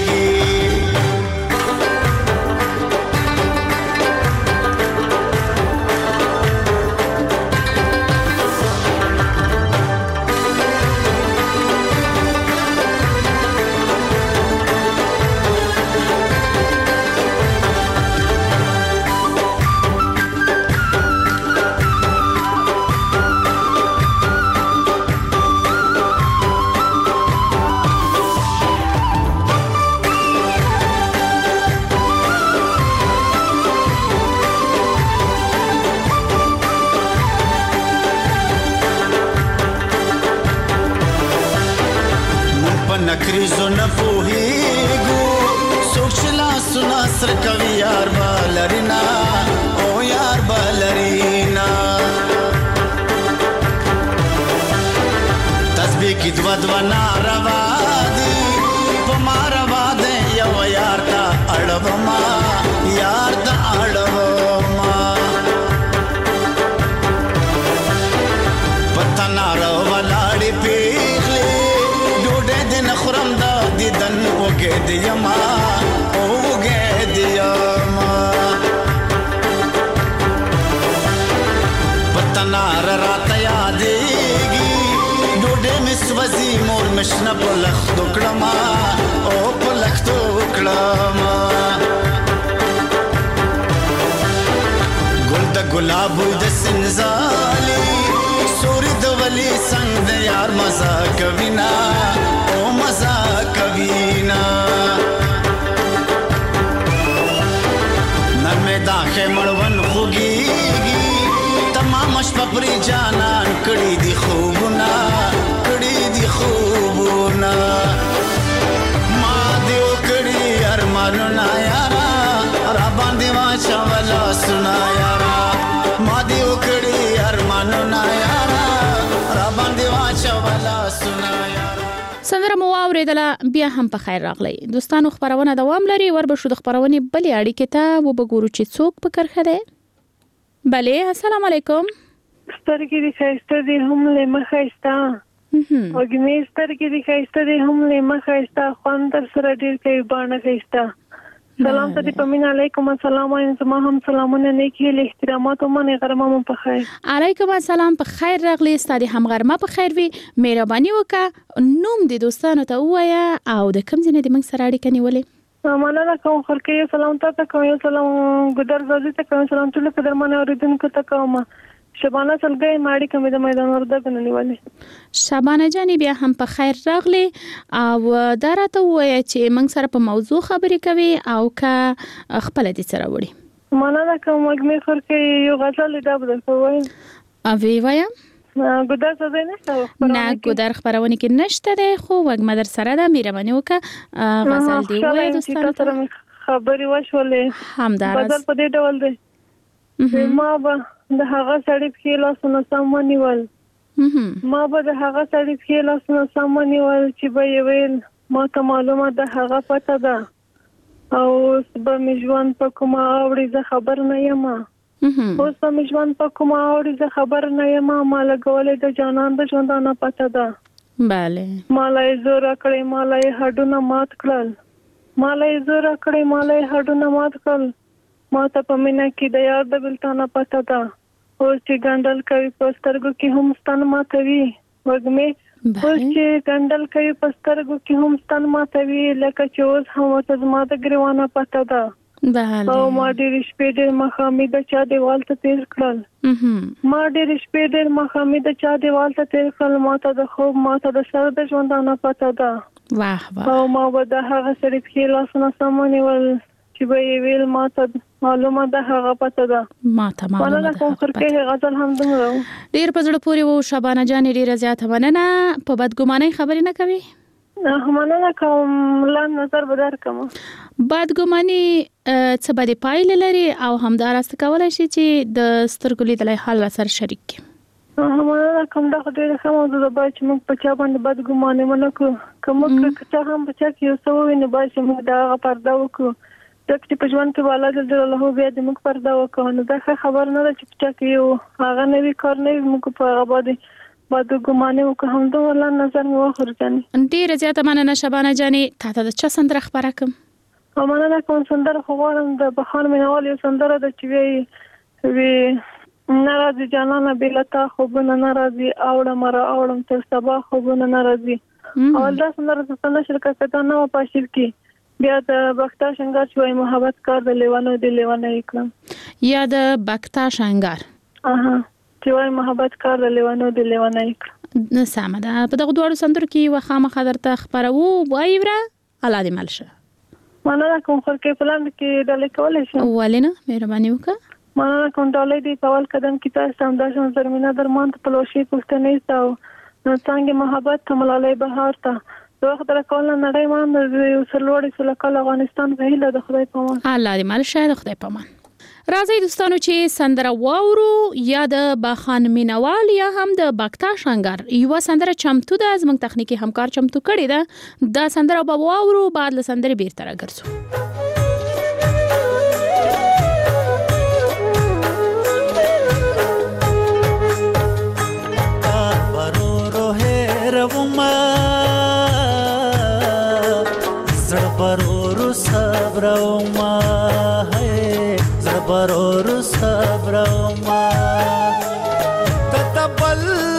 نکریزو نپوهیگو سوچلا سنا سر کوي یار بالرینا او یار بالرینا تسبیح کی دوا دوا ناروا دی پماروا دے یو یار تا اڑوما یار تا اڑوما پتا ناروا لاڑی پیغلی خرم دا دیدن وگه دیما وگه دیما پتنار رات یادیگی ڈوڈے مسوزی مور مشنا پلخ دکڑما او پلخ دکڑما گل دا گلابو دا سنزالی سوری دا ولی سنگ دا یار مزا کبینا مزا کبینا نرمه داخه مړون خوږیږي تمام شپه پرې جانان کړي دي خوبونه کړي دي خوبونه ما دیو کړي ارمانونه یارا را باندې واچولا سنا یارا ما دیو کړي ارمانونه یارا را باندې واچولا سنا یارا سندره مو اوریدله بیا هم په خیر راغلی دوستانو خبرونه دوام لري وربشو د خبرونې بلې اړیکې ته وبګورو چې څوک په کرخه ده بله السلام علیکم سترګې دې ښایسته دي هم له مخه ښایسته وګمې سترګې دې ښایسته دي هم له مخه ښایسته خوند در سره ډېر کوي باڼه ښایسته سلام ته دې پمین علیکم السلام وایم زما هم سلامونه نیکی له احترامات او منې غرمه مو په خیر علیکم السلام په خیر راغلی ستاسو هم غرمه په خیر وي مهرباني وکړه نوم دې دوستانو ته وایا او د کوم ځای نه دې موږ سره اړیکه نیولې مننه کوم خلک یو سلام ته کوم یو سلام ګدر زازي ته کوم سلام ټول قدر منه اوریدونکو ته کوم شبانه سلګي ماړي کوم د میدان ورده غننیواله شبانه جانې بیا هم په خیر راغلی او دراته وای چې موږ سره په موضوع خبرې کوي او کا خپل دې سره وړي مننه کوم وګمې خلک یو غزل دا بدل کوی او وی وایم ګدر زازي نشته نه ګدر خبرونه کې نشته ده خو وګ مدر سره د میرمنې وکا غزل دی وای دوستانو ته خبري وشولې همدار غزل په دې ډول دی ما به د هغه سړی په لاسونو سمونیول ما به د هغه سړی په لاسونو سمونیول چې به ویل ما ته معلومه ده هغه پته ده او به مجوان په کومه اوري زه خبر نه یم اوس به مجوان په کومه اوري زه خبر نه یم ما لګولې د جانان د ژوندانه پته ده bale مالای زور کړې مالای هډونه مات کړل مالای زور کړې مالای هډونه مات کړل ما ته په مینا کې د یار د بلتانه پته ده اوس چې ګندل کوي پسترګو کې هم ستن ماتوي وګمې اوس چې ګندل کوي پسترګو کې هم ستن ماتوي لکه چې اوس هم ته زما د ګریوانه پته ده bale او ما ډېر شپې ډېر مخامې د چا دیوال ته تیر کړل ما ډېر شپې ډېر مخامې د چا دیوال ته تیر کړل ما ته د خوب ما ته د سر د ژوندانه پته ده واه واه او ما به د هغه سړي په لاسونو سمونیول چې به ویل ما ته معلومه ده هغه پته ده ما ته معلومه ده کوم خرکه غزل هم دومره ډیر په زړه پورې وو شبانه جان ډیر زیاته مننه په بدګمانۍ خبرې نه کوي مننه کوم لاندې نظر بدر کوم بدګماني څه بده پایله لري او همدارسته کولای شي چې د سترګو لیدلای حال سره شریک همانا کوم دا خدای له کوم د بای چې موږ په چا باندې بد ګمانه ونه کو کوم چې چا هم په چا کې یو څه ویني بای چې موږ دا پرده وکړو چې په ژوند کې والله جل جلاله بیا د موږ پرده وکړو نو دا خبر نه ده چې په چا کې یو هغه نوی کار نه موږ په هغه باندې بد ګمانه وکړو هم دا ولا نظر مو خرجاني ډیر زیاته مننه شبانه جاني تاسو د چا سندره خبره کوم همانا کوم سندره خو غواړم د بخان مینوال یو سندره د چې وی وی ناراضي جانانه بلتا خوبونه ناراضي اوړم را اوړم تر سبا خوبونه ناراضي او دا سندره څه نشر کړه نو پاشل کی بیا د بختا شنګار شوی محبت کار د لیوانو دی لیوانه اکرام یا د بختا شنګار اها چې محبت کار د لیوانو دی لیوانه اکرام سمه ده په دغه دوړو سندرو کې وخامه خبرته خبرو وایوره الله دې ملشه مننه کوم خلک په لاندې کې ډلې کولې شي ولینه مهرباني وکړه مننه کوم ډلې دی په اول قدم کې تاسو هم د شون زرمینه درمان ته پلوشي پښتنې تاو نو څنګه محبت تملالې بهار ته وخت در کول نه نړۍ مان د یو سلوړی سلکل افغانستان ویله د خدای پامان الله دې ملشه د خدای پامان راځي دوستانو چې سندره واورو یا د باخان مینوال یا هم د بختا شنګار یو سندره چمتو ده زموږ تخنیکی همکار چمتو کړی ده دا سندره به واورو بعد له سندره بیرته راګرځو برورو هروما زړه برورو صبروما برور صبرما تتبل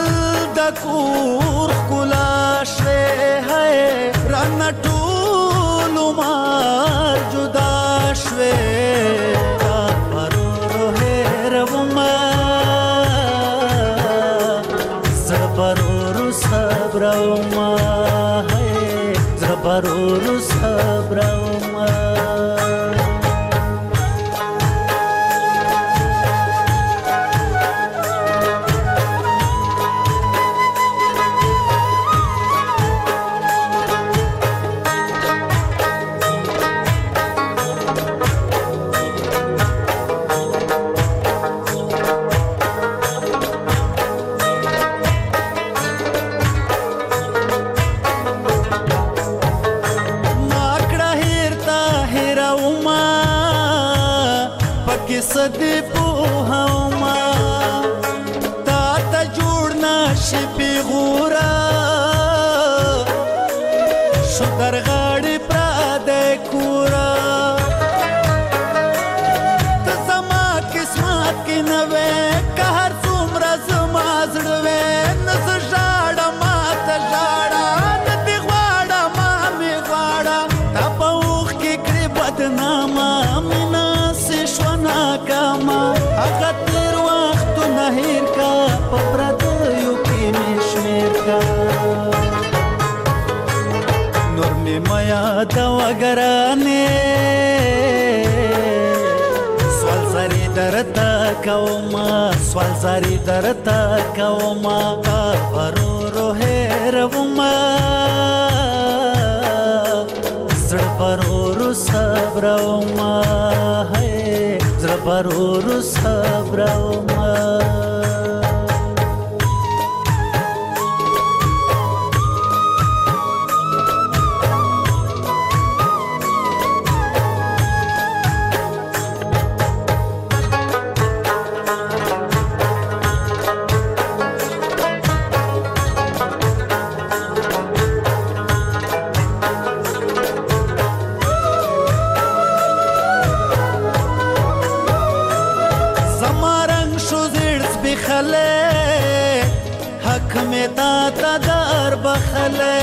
دکور کلاش ہے رن ټول مار جدا شوه برور هروما زبرور صبرما ہے زبرور صبرما صدی پوهما تا ته جوړ نشي پیغورا شو درغاړي پر دې کورا ته سما قسمت کې نوې قهر څومره زما زړوې نس ژاړه ما ته ژاړه دې غواړه ما می غواړه تا په اوخ کې کړې بدنامه کاما هغه تیر وخت نه هیر کا په پردیو کې مشمیر کا نور می میا دا وګرانه سوال زری درتا کوما سوال زری درتا کوما پرورو هروما زړه پرورو صبروما برور صبرما بخله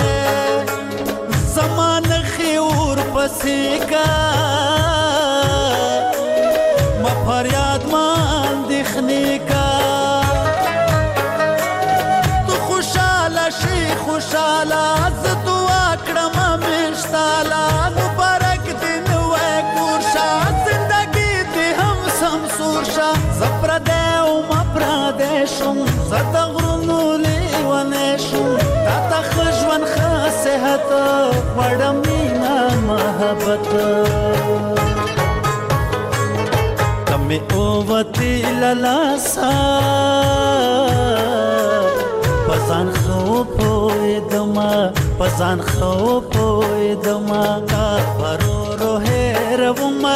زمان خیور پسیکا ما فریاد مان دخنی کا تو خوشاله شي خوشاله ز دعا کړم مشتاله مبارک دین وای ګورشا زندگی دې هم سم سورشا زپر دې او ما پر دې شم زد غرونو لیوانه شم خجوان خاصهت وړمینا محبت کمه او وتی للاسا پویدما پزان خو پویدما تا پرورو هروما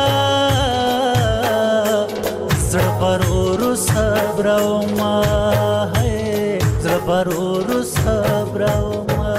زړه پرورو صبروما زړه پرورو صبروما.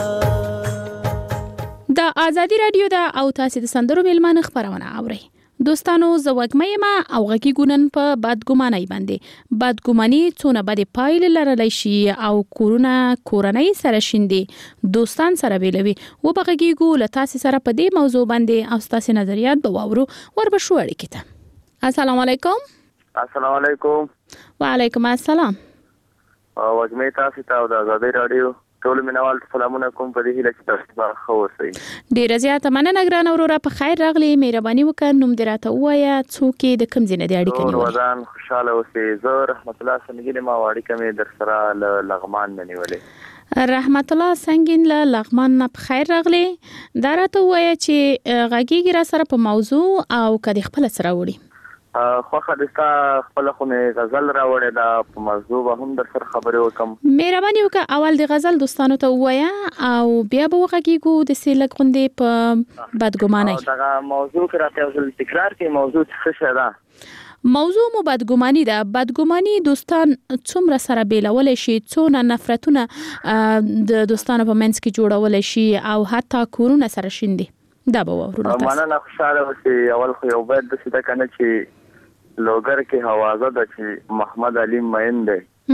د ازادي رادیو د او تاسو د سندرو میلمانه خبرونه اورئ. دوستانو زه وګمې ما او غږی ګونن په بدګمانۍ باندې بدګماني څونه بد پایل لرلی شي او کورونه کورنۍ سره شیندي دوستان سره بیلوي و بغږی ګول تاسو سره په دې موضوع باندې او تاسو نظریات به واورو ور به شو اړیکې ته. السلام علیکم. السلام علیکم. وعلیکم السلام. وګمې تاسو ته د ازادي رادیو ټول مینوال سلامونه کوم په دې هیله چې تاسو به ښه اوسئ. ډیره زیاته مننه ګران وروره په خیر راغلی مهرباني وکړه نوم دې راته ووایه څوک د کوم ځای نه دی اړیکه نیولې. ودان خوشاله اوسئ. زه رحمت الله سنگین ما اړیکه مې در سره له لغمان نه نیولې. رحمت الله سنگین له لغمان نه په خیر راغلی دا راته ووایه چې غږیږي را سره په موضوع او کدی خپل سره وړي. خو خدستا خپل خو مې غزل راوړې دا په موضوع به هم در سره خبرې وکم. مهرباني وکړه اول د غزل دوستانو ته ووایه او بیا به وغږیږو د سیلک غوندې په بدګمانۍ. دا موضوع کې راته یو ځل تکرار کې موضوع څه شه ده؟ موضوع مو بدګماني ده. بدګماني دوستان څومره سره بیلول شي څونه نفرتونه د دوستانو په منځ کې جوړول شي او حتی کورونه سره شیندي. دا به وورو تاسو. مننه خوشاله اوسئ. اول خو یو باید د څه کنه چې لوګر کې حوازه ده چې محمد علي مین دی.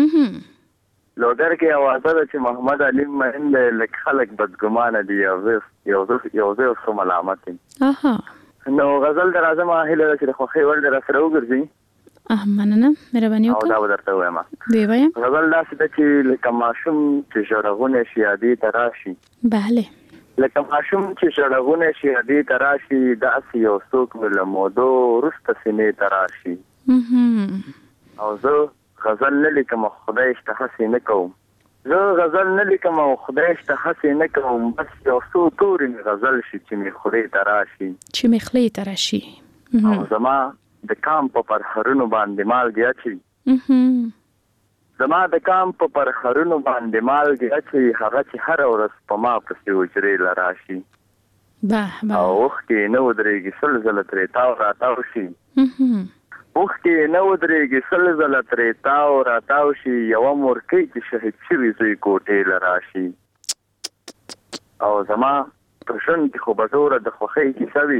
لوګر کې حوازه ده چې محمد علي مین دی لکه خلک بدګمانه دي یو یو یو یو ملامت دي. اها نو غزل درازه ما هله چې خو خې ور در سره وګرځي. اه مننه مهرباني وکړه. او دا ودرته وایم. دی وایم. غزل داسې ده چې لکه ماشوم چې ژړغونه شي عادي تراشي. bale لکه ماشوم چې شړغونه شي دې تراشي داسې یو څوک مل مودو رست سینې تراشي. او زه غزل نه لیکم خدای اشتهاسي نه کوم. زه غزل نه لیکم خدای اشتهاسي نه کوم بس یو څو تورې غزل شي چې می خدای تراشي چې می خدای تراشي. او زما د کام په پرهرونو باندې مالګي اچي. زما د کام په پرخرونو باندې مالګي اچي هغه چې هر ورځ په ما پسې وجري لراشي. باه باه او وخت کې نو درېږي سلزله ترې تاو راتاو شي. وخت کې نو درېږي سلزله ترې تاو راتاو شي یو مورکۍ چې شهید شوی زوی کوټې لراشي. او زما په شون کې خو بټوره د خوخۍ کې سوي.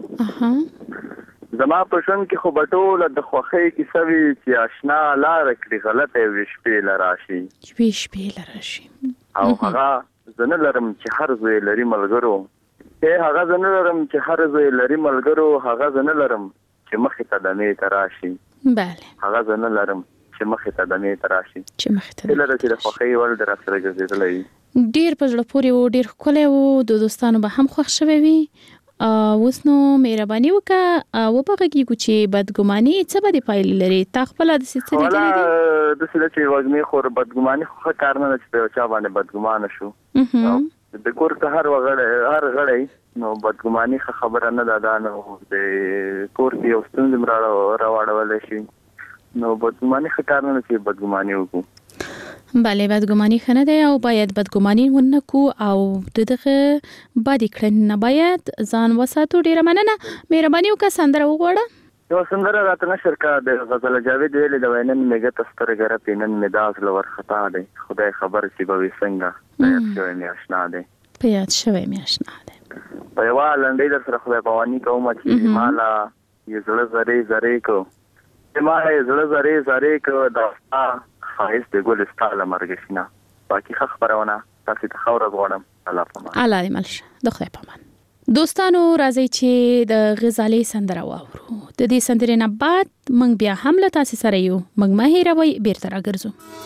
زما په شون کې خو بټوله د خوخۍ کې سوي چې آشنا لار کړی غلطه ویش په لراشي. ویش په لراشي. او هغه زنه لرم چې هر زوی لري ملګرو. ته هغه زنه لرم چې هر زوی لري ملګرو هغه زنه لرم چې مخې ته دمه تراشي. bale هغه زنه لرم چې مخې ته دمه تراشي. چې مخې ته لري چې د خوخۍ ول در سره ګرځېدلې. ډیر په ځړ پورې و ډیر خلې و د دوستانو به هم خوښ شوي وي. اوس نو مهرباني وکړه و بغږی کو چې بدګماني څه به پایل لري تا خپل د څه څه لیدلې دي. د څه چې وګمې خو بدګماني خو کار نه چې په چا باندې بدګمانه شو. د کور ته هر وغړې هر غړې نو بدګماني خبره نه ده نو د کور دی او ستونزې راوړول شي نو بدګماني کار نه چې بدګماني وکړو. بله بدګماني خنه ده او باید بدګماني ونکو او دغه باندې کړن نه باید ځان وساتو. ډیره مننه مهرباني وکړه سندره وغوړه. یو سندره راته نشر کا د غزل جاوید ویل د وینن میګه تستر غره پینن مداز لور خطا ده خدای خبر چې به څنګه پیات شوی می آشنا ده پیات شوی می آشنا ده په یو لنډی در سره خدای پوانی کوم چې مالا یې زړه زری زری کو مالا یې زړه زری زری کو دا خایس د ګل ستاله مرګشنا باقي خبرونه تاسو ته خبر غواړم. الله پامان. الله دې ملشه د خدای پامان. دوستانو راځي چې د غزالې سندره واورو. د دې سندرې نه بعد موږ بیا هم له تاسو سره یو موږ ما هیروي بیرته راګرځو.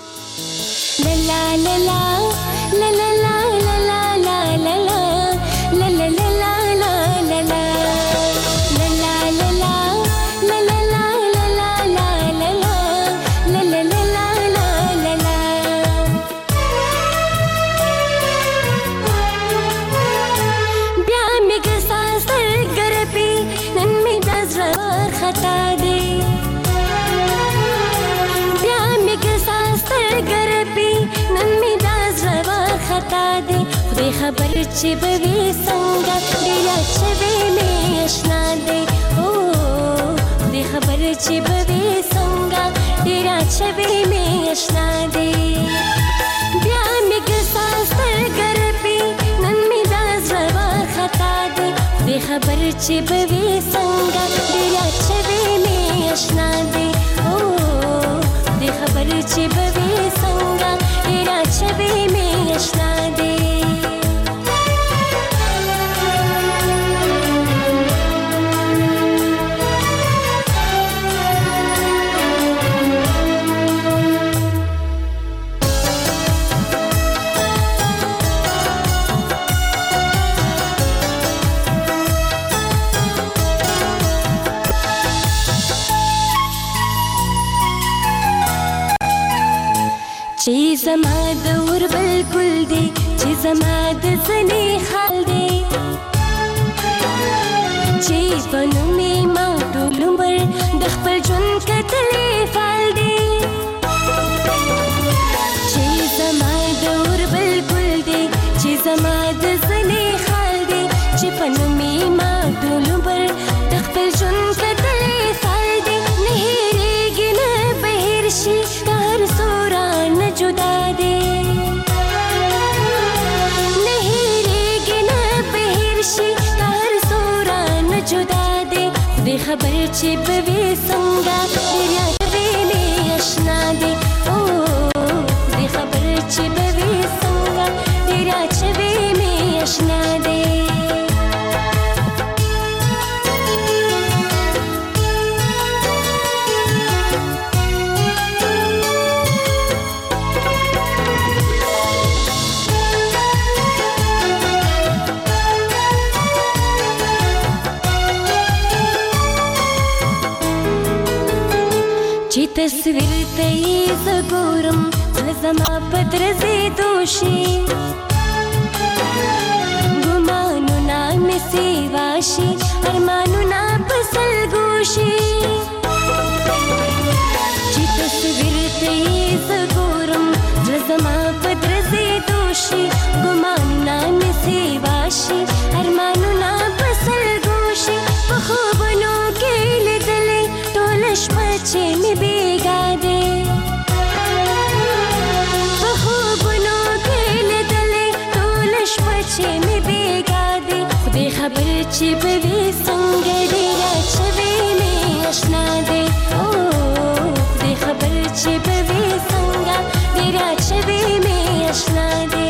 لا لا لا لا لا لا لا لا لا لا لا لا لا لا नन में दास रवा چې به وي څنګه ډېر چوي مې آشنا دی او دې خبر چې به وي څنګه ډېر چوي مې آشنا دی بیا مې ګساس تر ګربي نن مې دا زړه خطا دی دې خبر چې به وي څنګه ډېر چوي مې آشنا دی او دې خبر چې به وي څنګه ډېر چوي مې آشنا دی چې زما د اور بلکل دی چې زما د زنې خال دی چې په نوم یې ما ټول عمر د خپل ژوند کتلې فال دی چې زما د اور بلکل دی چې زما د زنې خال دی چې په نوم یې ما ټول عمر د خپل ژوند کتلې فال دی نه هېرېږي نه به هېر شي هر سوران جدا دی نه هېرېږي نه به هېر شي هر سوران جدا دی خدای خبر چې به وي څنګه ډېر یاد وي مې آشنا دی او خدای خبر چې به وي څنګه ډېر یاد وي مې آشنا دی چې تصویر ته یې زه ګورم زړه زما په درزېدو شي ګمانونه مې سیوا شي ارمانونه په سلګو شي چې تصویر ته یې زه ګورم زړه زما په درزېدو شي ګمانونه مې سیوا شي ارمانونه په سلګو شي په خوبونو کې لیدلې ټوله شپه چې مې بېګا دی په خوبونو کې لیدلې ټوله شپه چې مې بېګا دی خدای خبر چې به وي څنګه ډېره چوي مې آشنا دی او خدای خبر چې به وي څنګه ډېره چوي مې آشنا دی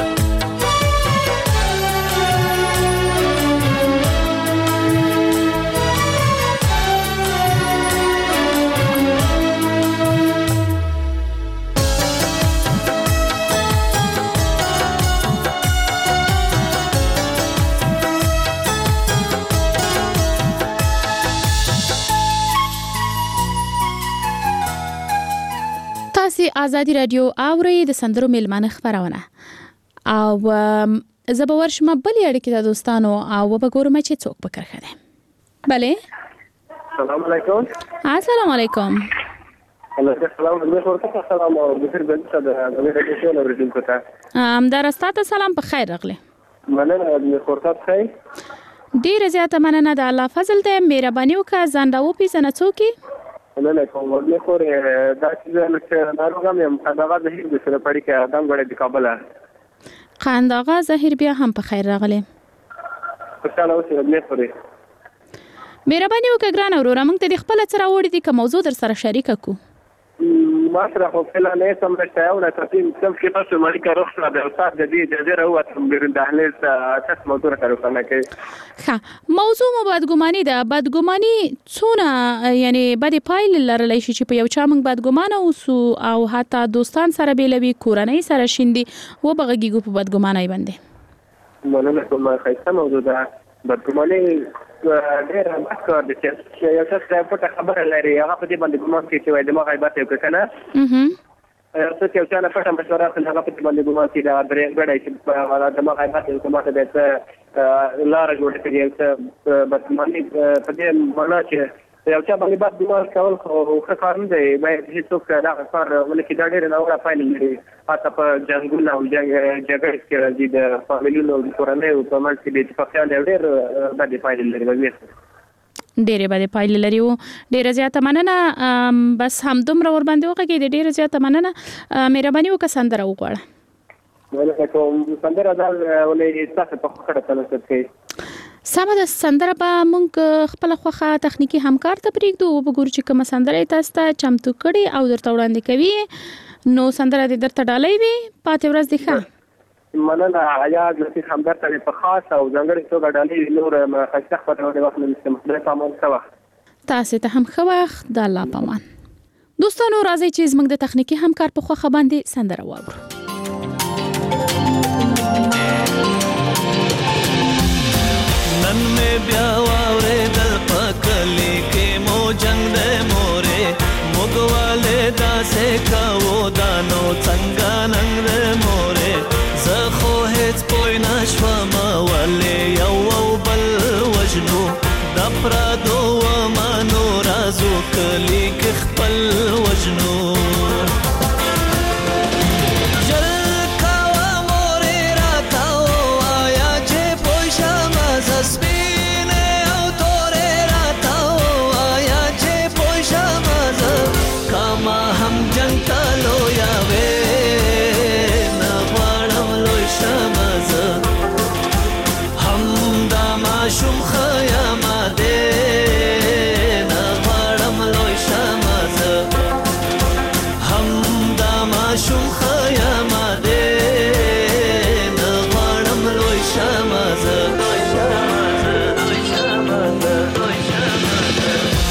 آزادي رادیو اوري د سندرو میلمانه خبرونه او زبور شمه بلې اړیکې د دوستانو او وګورم چې څوک پکړ خره بله السلام علیکم السلام علیکم الله سلام علیکم ورته سلام او بخیر بنده د غوړې ټول اوریدونکو ته ام درسته سلام په خیر راغله مننه د خورتات خیر ډیر زیاته مننه د الله فضل ته مهرباني وکړه ځان راو پیژنه څوکي نه نه کوم ورته خور دا چې نن ناروغم یم خدای زهیر د سره پړی کې ادم غړې د کابل خانداغه زهیر بیا هم په خیر راغله خوشاله اوسې نه خوري مهرباني وکړه ګران اورور موږ ته د خپل سره وړي دي کوم موضوع در سره شریک کو ما سره خو فعلا نه سم راځي او نه تاسو کوم کې تاسو مالک روح سره د استاد د دې د زیره هو تم بیرون د اهل تاسو موضوع راکړو کنه کې ها موضوع مو بدګماني ده بدګماني څونه یعنی بد پایل لرلې شي چې په یو چا موږ بدګمانه اوسو او حتی دوستان سره بیلوي کورنۍ سره شیندي و بغږیګو په بدګمانای باندې مننه کوم خیسه موضوع ده بدګماني ډېر مکر د چې یو څه په خبره لري هغه په دې باندې ګمان کوي چې وای د ما غیبت یو کنه اها څه چې یو څه نه پټه مشوره کوي هغه په دې باندې ګمان کوي دا درې غړای چې د ما غیبت یو کومه ده چې لار جوړ کړي چې بدګماني په دې معنا چې یو چا باندې بد ګمان کول خو ښه کار نه دی. باید هېڅوک دغه کار ونه کړي. دا ډېره ناوړه پایله لري. حتی په جنګونو او جګړې کې راځي د فامیلونو او کورنیو په منځ کې د اتفاقیان ډېر بدې پایلې لري. ډېرې بدې پایلې لري او ډېره زیاته مننه. بس همدومره ورباندې وغږېدې. ډېره زیاته مننه. مهرباني وکړه سندره وغواړه. مننه کوم. سندره دا ولې تاسو په خوښه تلوسط کوي. سمه ده. سندره به موږ خپل خوښه تخنیکی همکار ته پرېږدو او وګورو چې کومه سندره تاسو ته چمتو کړي او درته وړاندې کوي. نو سندره دې درته ډالۍ وي. پاتې ورځ دې ښه. مننه. حیات لطیف همدرد ته په خاص او ځانګړې توګه ډالۍ نور ښایسته خپرونې وخت نه نشته. خدای پامان ښه وخت. تاسو ته هم ښه وخت. د الله پامان. دوستانو راځئ چې زموږ د تخنیکی همکار په خوښه باندې سندره واورو. نن میں بیا واورے دل پکلی کے مو جنگ دے مورے مگوالے دا سے کاو دانو څنګه ننګ دے مورے زخو هیڅ پوی نشوا ما ولې یو او بل وجنو د پرادو مانو رازو کلی کې خپل وجنو شوم خیام ده نغوارم لوی شمازه هم داما شوم خیام ده نغوارم لوی شمازه لوی شمازه لوی شمازه لوی شمازه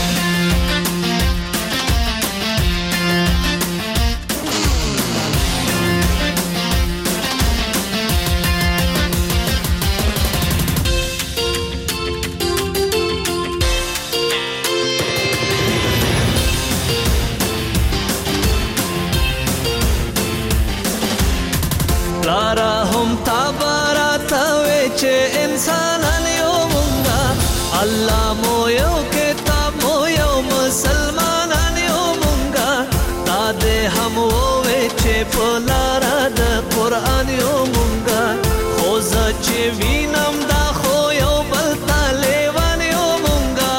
الله مو یو کتاب مو یو مسلمانان یو مونږه تا دې هم وې چې په لاره د قرآن یو مونږه خو زه چې وینم دا خو یو بل ته لیوان یو مونږه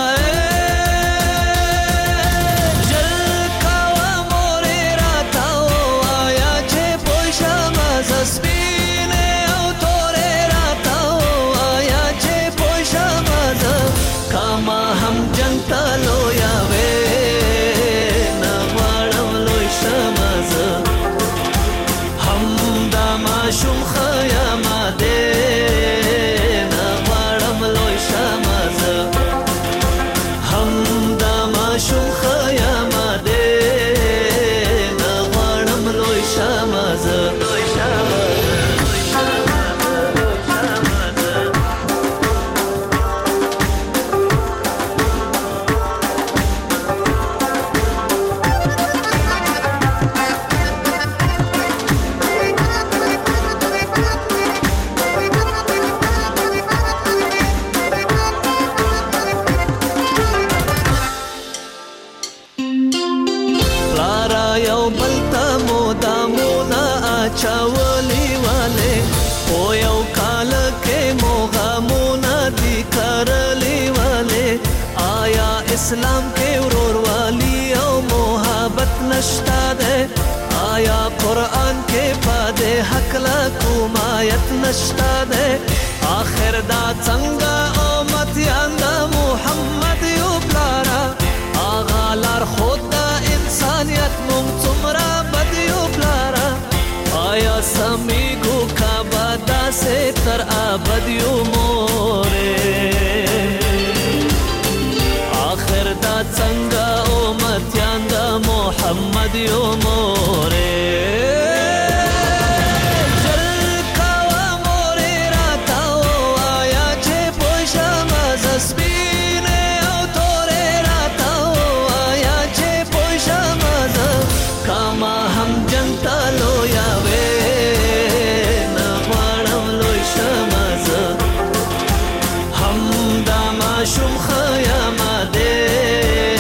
ژر کوه مورې راته ووایه چې پوه شمه زه سپینې او تورې راته ووایه چې پوه شمه زه کاما هم جنگ تا لویا وې نغواړم لوی شمه زه هم دا ماشوم خیام دې نغواړم لوی شمه زه هم دا ماشوم خیام دې نغواړم لوی شمه زه لوی شمه چاولی والے او یو کال کې موغمونه دي کرلی والے آیا اسلام کې وروروالی او محبت نشتا ده آیا قرآن کې پاده حق لا کومایت نشتا ده آخر دا څنګه امتیان دا محمد یو پلارا آغا لار خود دا انسانیت مونږ څومره بد یو پلارا آیا سمیگو کعبه سے تر ابد یو موره آخر دا څنګه امتیان دا محمد یو موره شوم خیام ده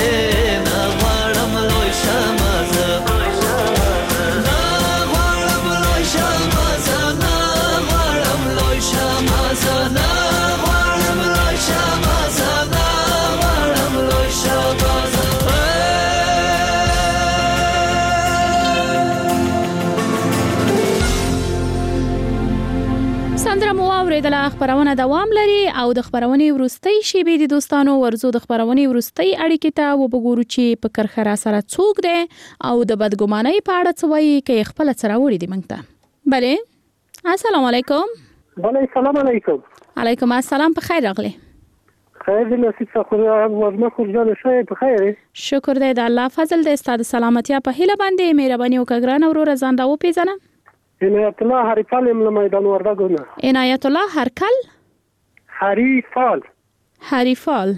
سره مو اوریدله خبرونه دوام لري او د خبرونې وروستۍ شیبې د دوستانو ورزو د خبرونې وروستۍ اړیکې ته وبګورو چې په کرخرا سره څوک دی او د بدګمانۍ په اړه څه وایي کې خپل سره وړي دي مونږ ته. بله السلام علیکم. بله السلام علیکم. علیکم السلام، په خیر راغلی. خیر دی نصیب څخه ورنه خورجان شوی په خیر. شکر دی د الله فضل دی، ستاسو سلامتیا په هیله باندې مهرباني وکړه ګران ورور ځان دا وپیژنه. عنایت الله هریفال یم له میدان وردګو نه. عنایت الله هرکل هریفال هریفال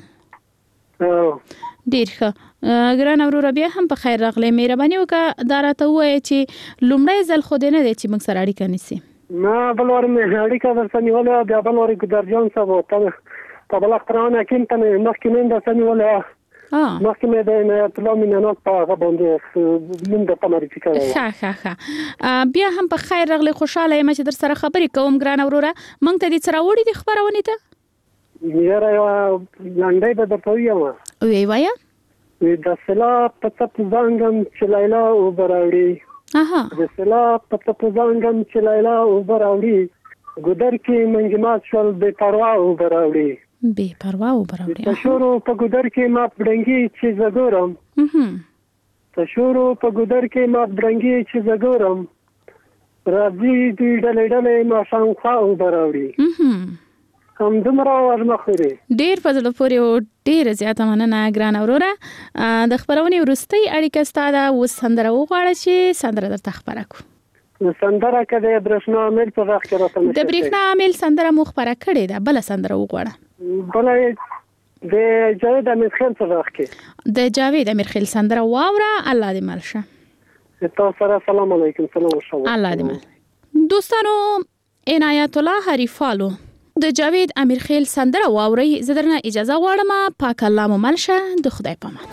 ډیر ښه ګران ورور بیا هم په خیر راغلی. مهرباني وکړه دا راته ووایه چې لومړی ځل خو دې نه دی چې موږ سره اړیکه نیسي. نه بل وار مې اړیکه درته نیولې بیا بل وار ګدرجان صاحب ته په بل اخترانه کې ته مخکې مې درته نیولې مخکې مې د عنایت الله مینانات په هغه باندې نوم درته معرفي کړی. ښه ښه ښه بیا هم په خیر راغلی. خوشحاله یم چې در سره خبرې کوم ګرانه وروره. موږ ته دې څه راوړي دي خپرونې ته؟ یاره یوه لنډۍ به درته ووایم. ویې وایه. د سیلاب په څپو زانګم چې لیلا اوبه راوړي، د سیلاب په څپو زانګم چې لیلا اوبه راوړي، ګودر کې منجمات شول بې پروا اوبه راوړي، بې پروا اوبه راوړي. تشورو په ګودر کې ما بډنګي چې زه ګورم، تشورو په ګودر کې ما بډنګي چې زه ګورم، راځي دوی ډلې ډلې ما شاوخوا اوبه راوړي. همدومره ورمخ لري. ډېر په زړه پورې او ډېره زیاته مننه ګرانه وروره. د خپرونې وروستۍ اړیکه ستا ده. اوس سندره وغواړه چې سندره درته خپره کړو. سندره که د برېښنا عامل په غږ کې راته د برېښنا عامل سندره مو خپره کړې ده. بله سندره وغواړه. بله د جاوید امیرخیل په غږ کې د جاوید امیرخیل سندره واوره. الله دې مل شه. تاسو سره سلام علیکم. سلام شو. الله دې مل. دوستانو عنایت الله هریفالو د جاوید امیرخیل سندره واوري. زه درنه اجازه غواړم. پاک الله مو مل شه. د خدای په امان.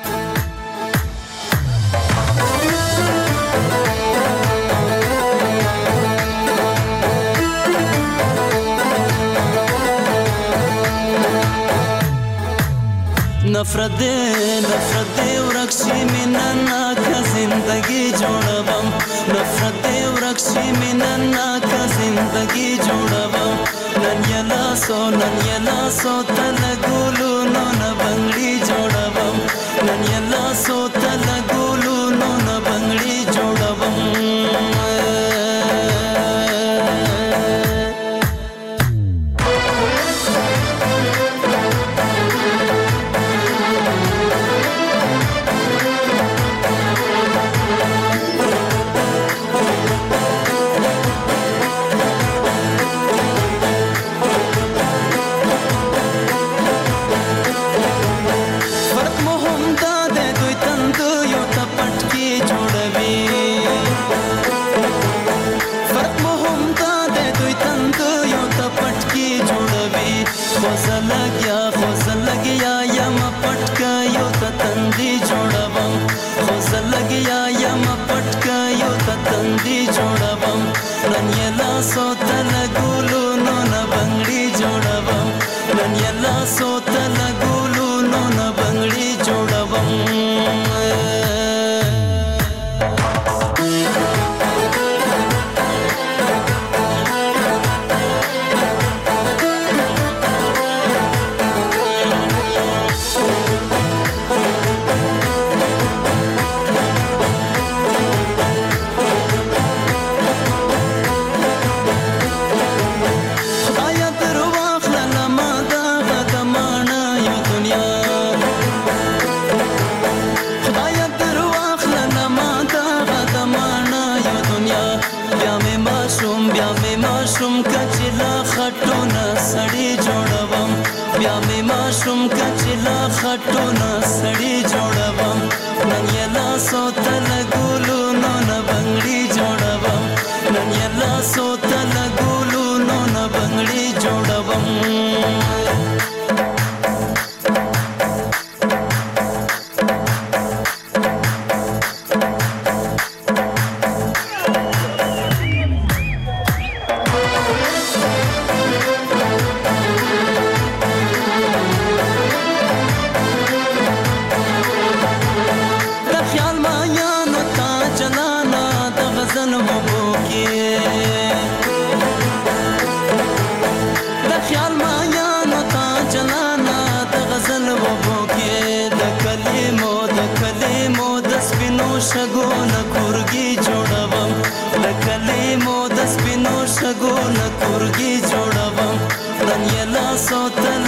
نفرت دے نفرت دے ورکشی مننا کا زندگی جوڑبم، نفرت دے ورکشی مننا کا زندگی جوڑبم، نن یلا سو نن یلا سو تلگولو نو نبنگڑی جوڑبم، نن یلا سو تلگولو نو نبنگڑی جوڑبم. خیال مایانو تا جلانا د غزل وبو کې د کلمو د کلمو د سپینو شګو نه کورګي جوړوم د کلمو د سپینو شګو نه کورګي جوړوم دنیا لا سوتل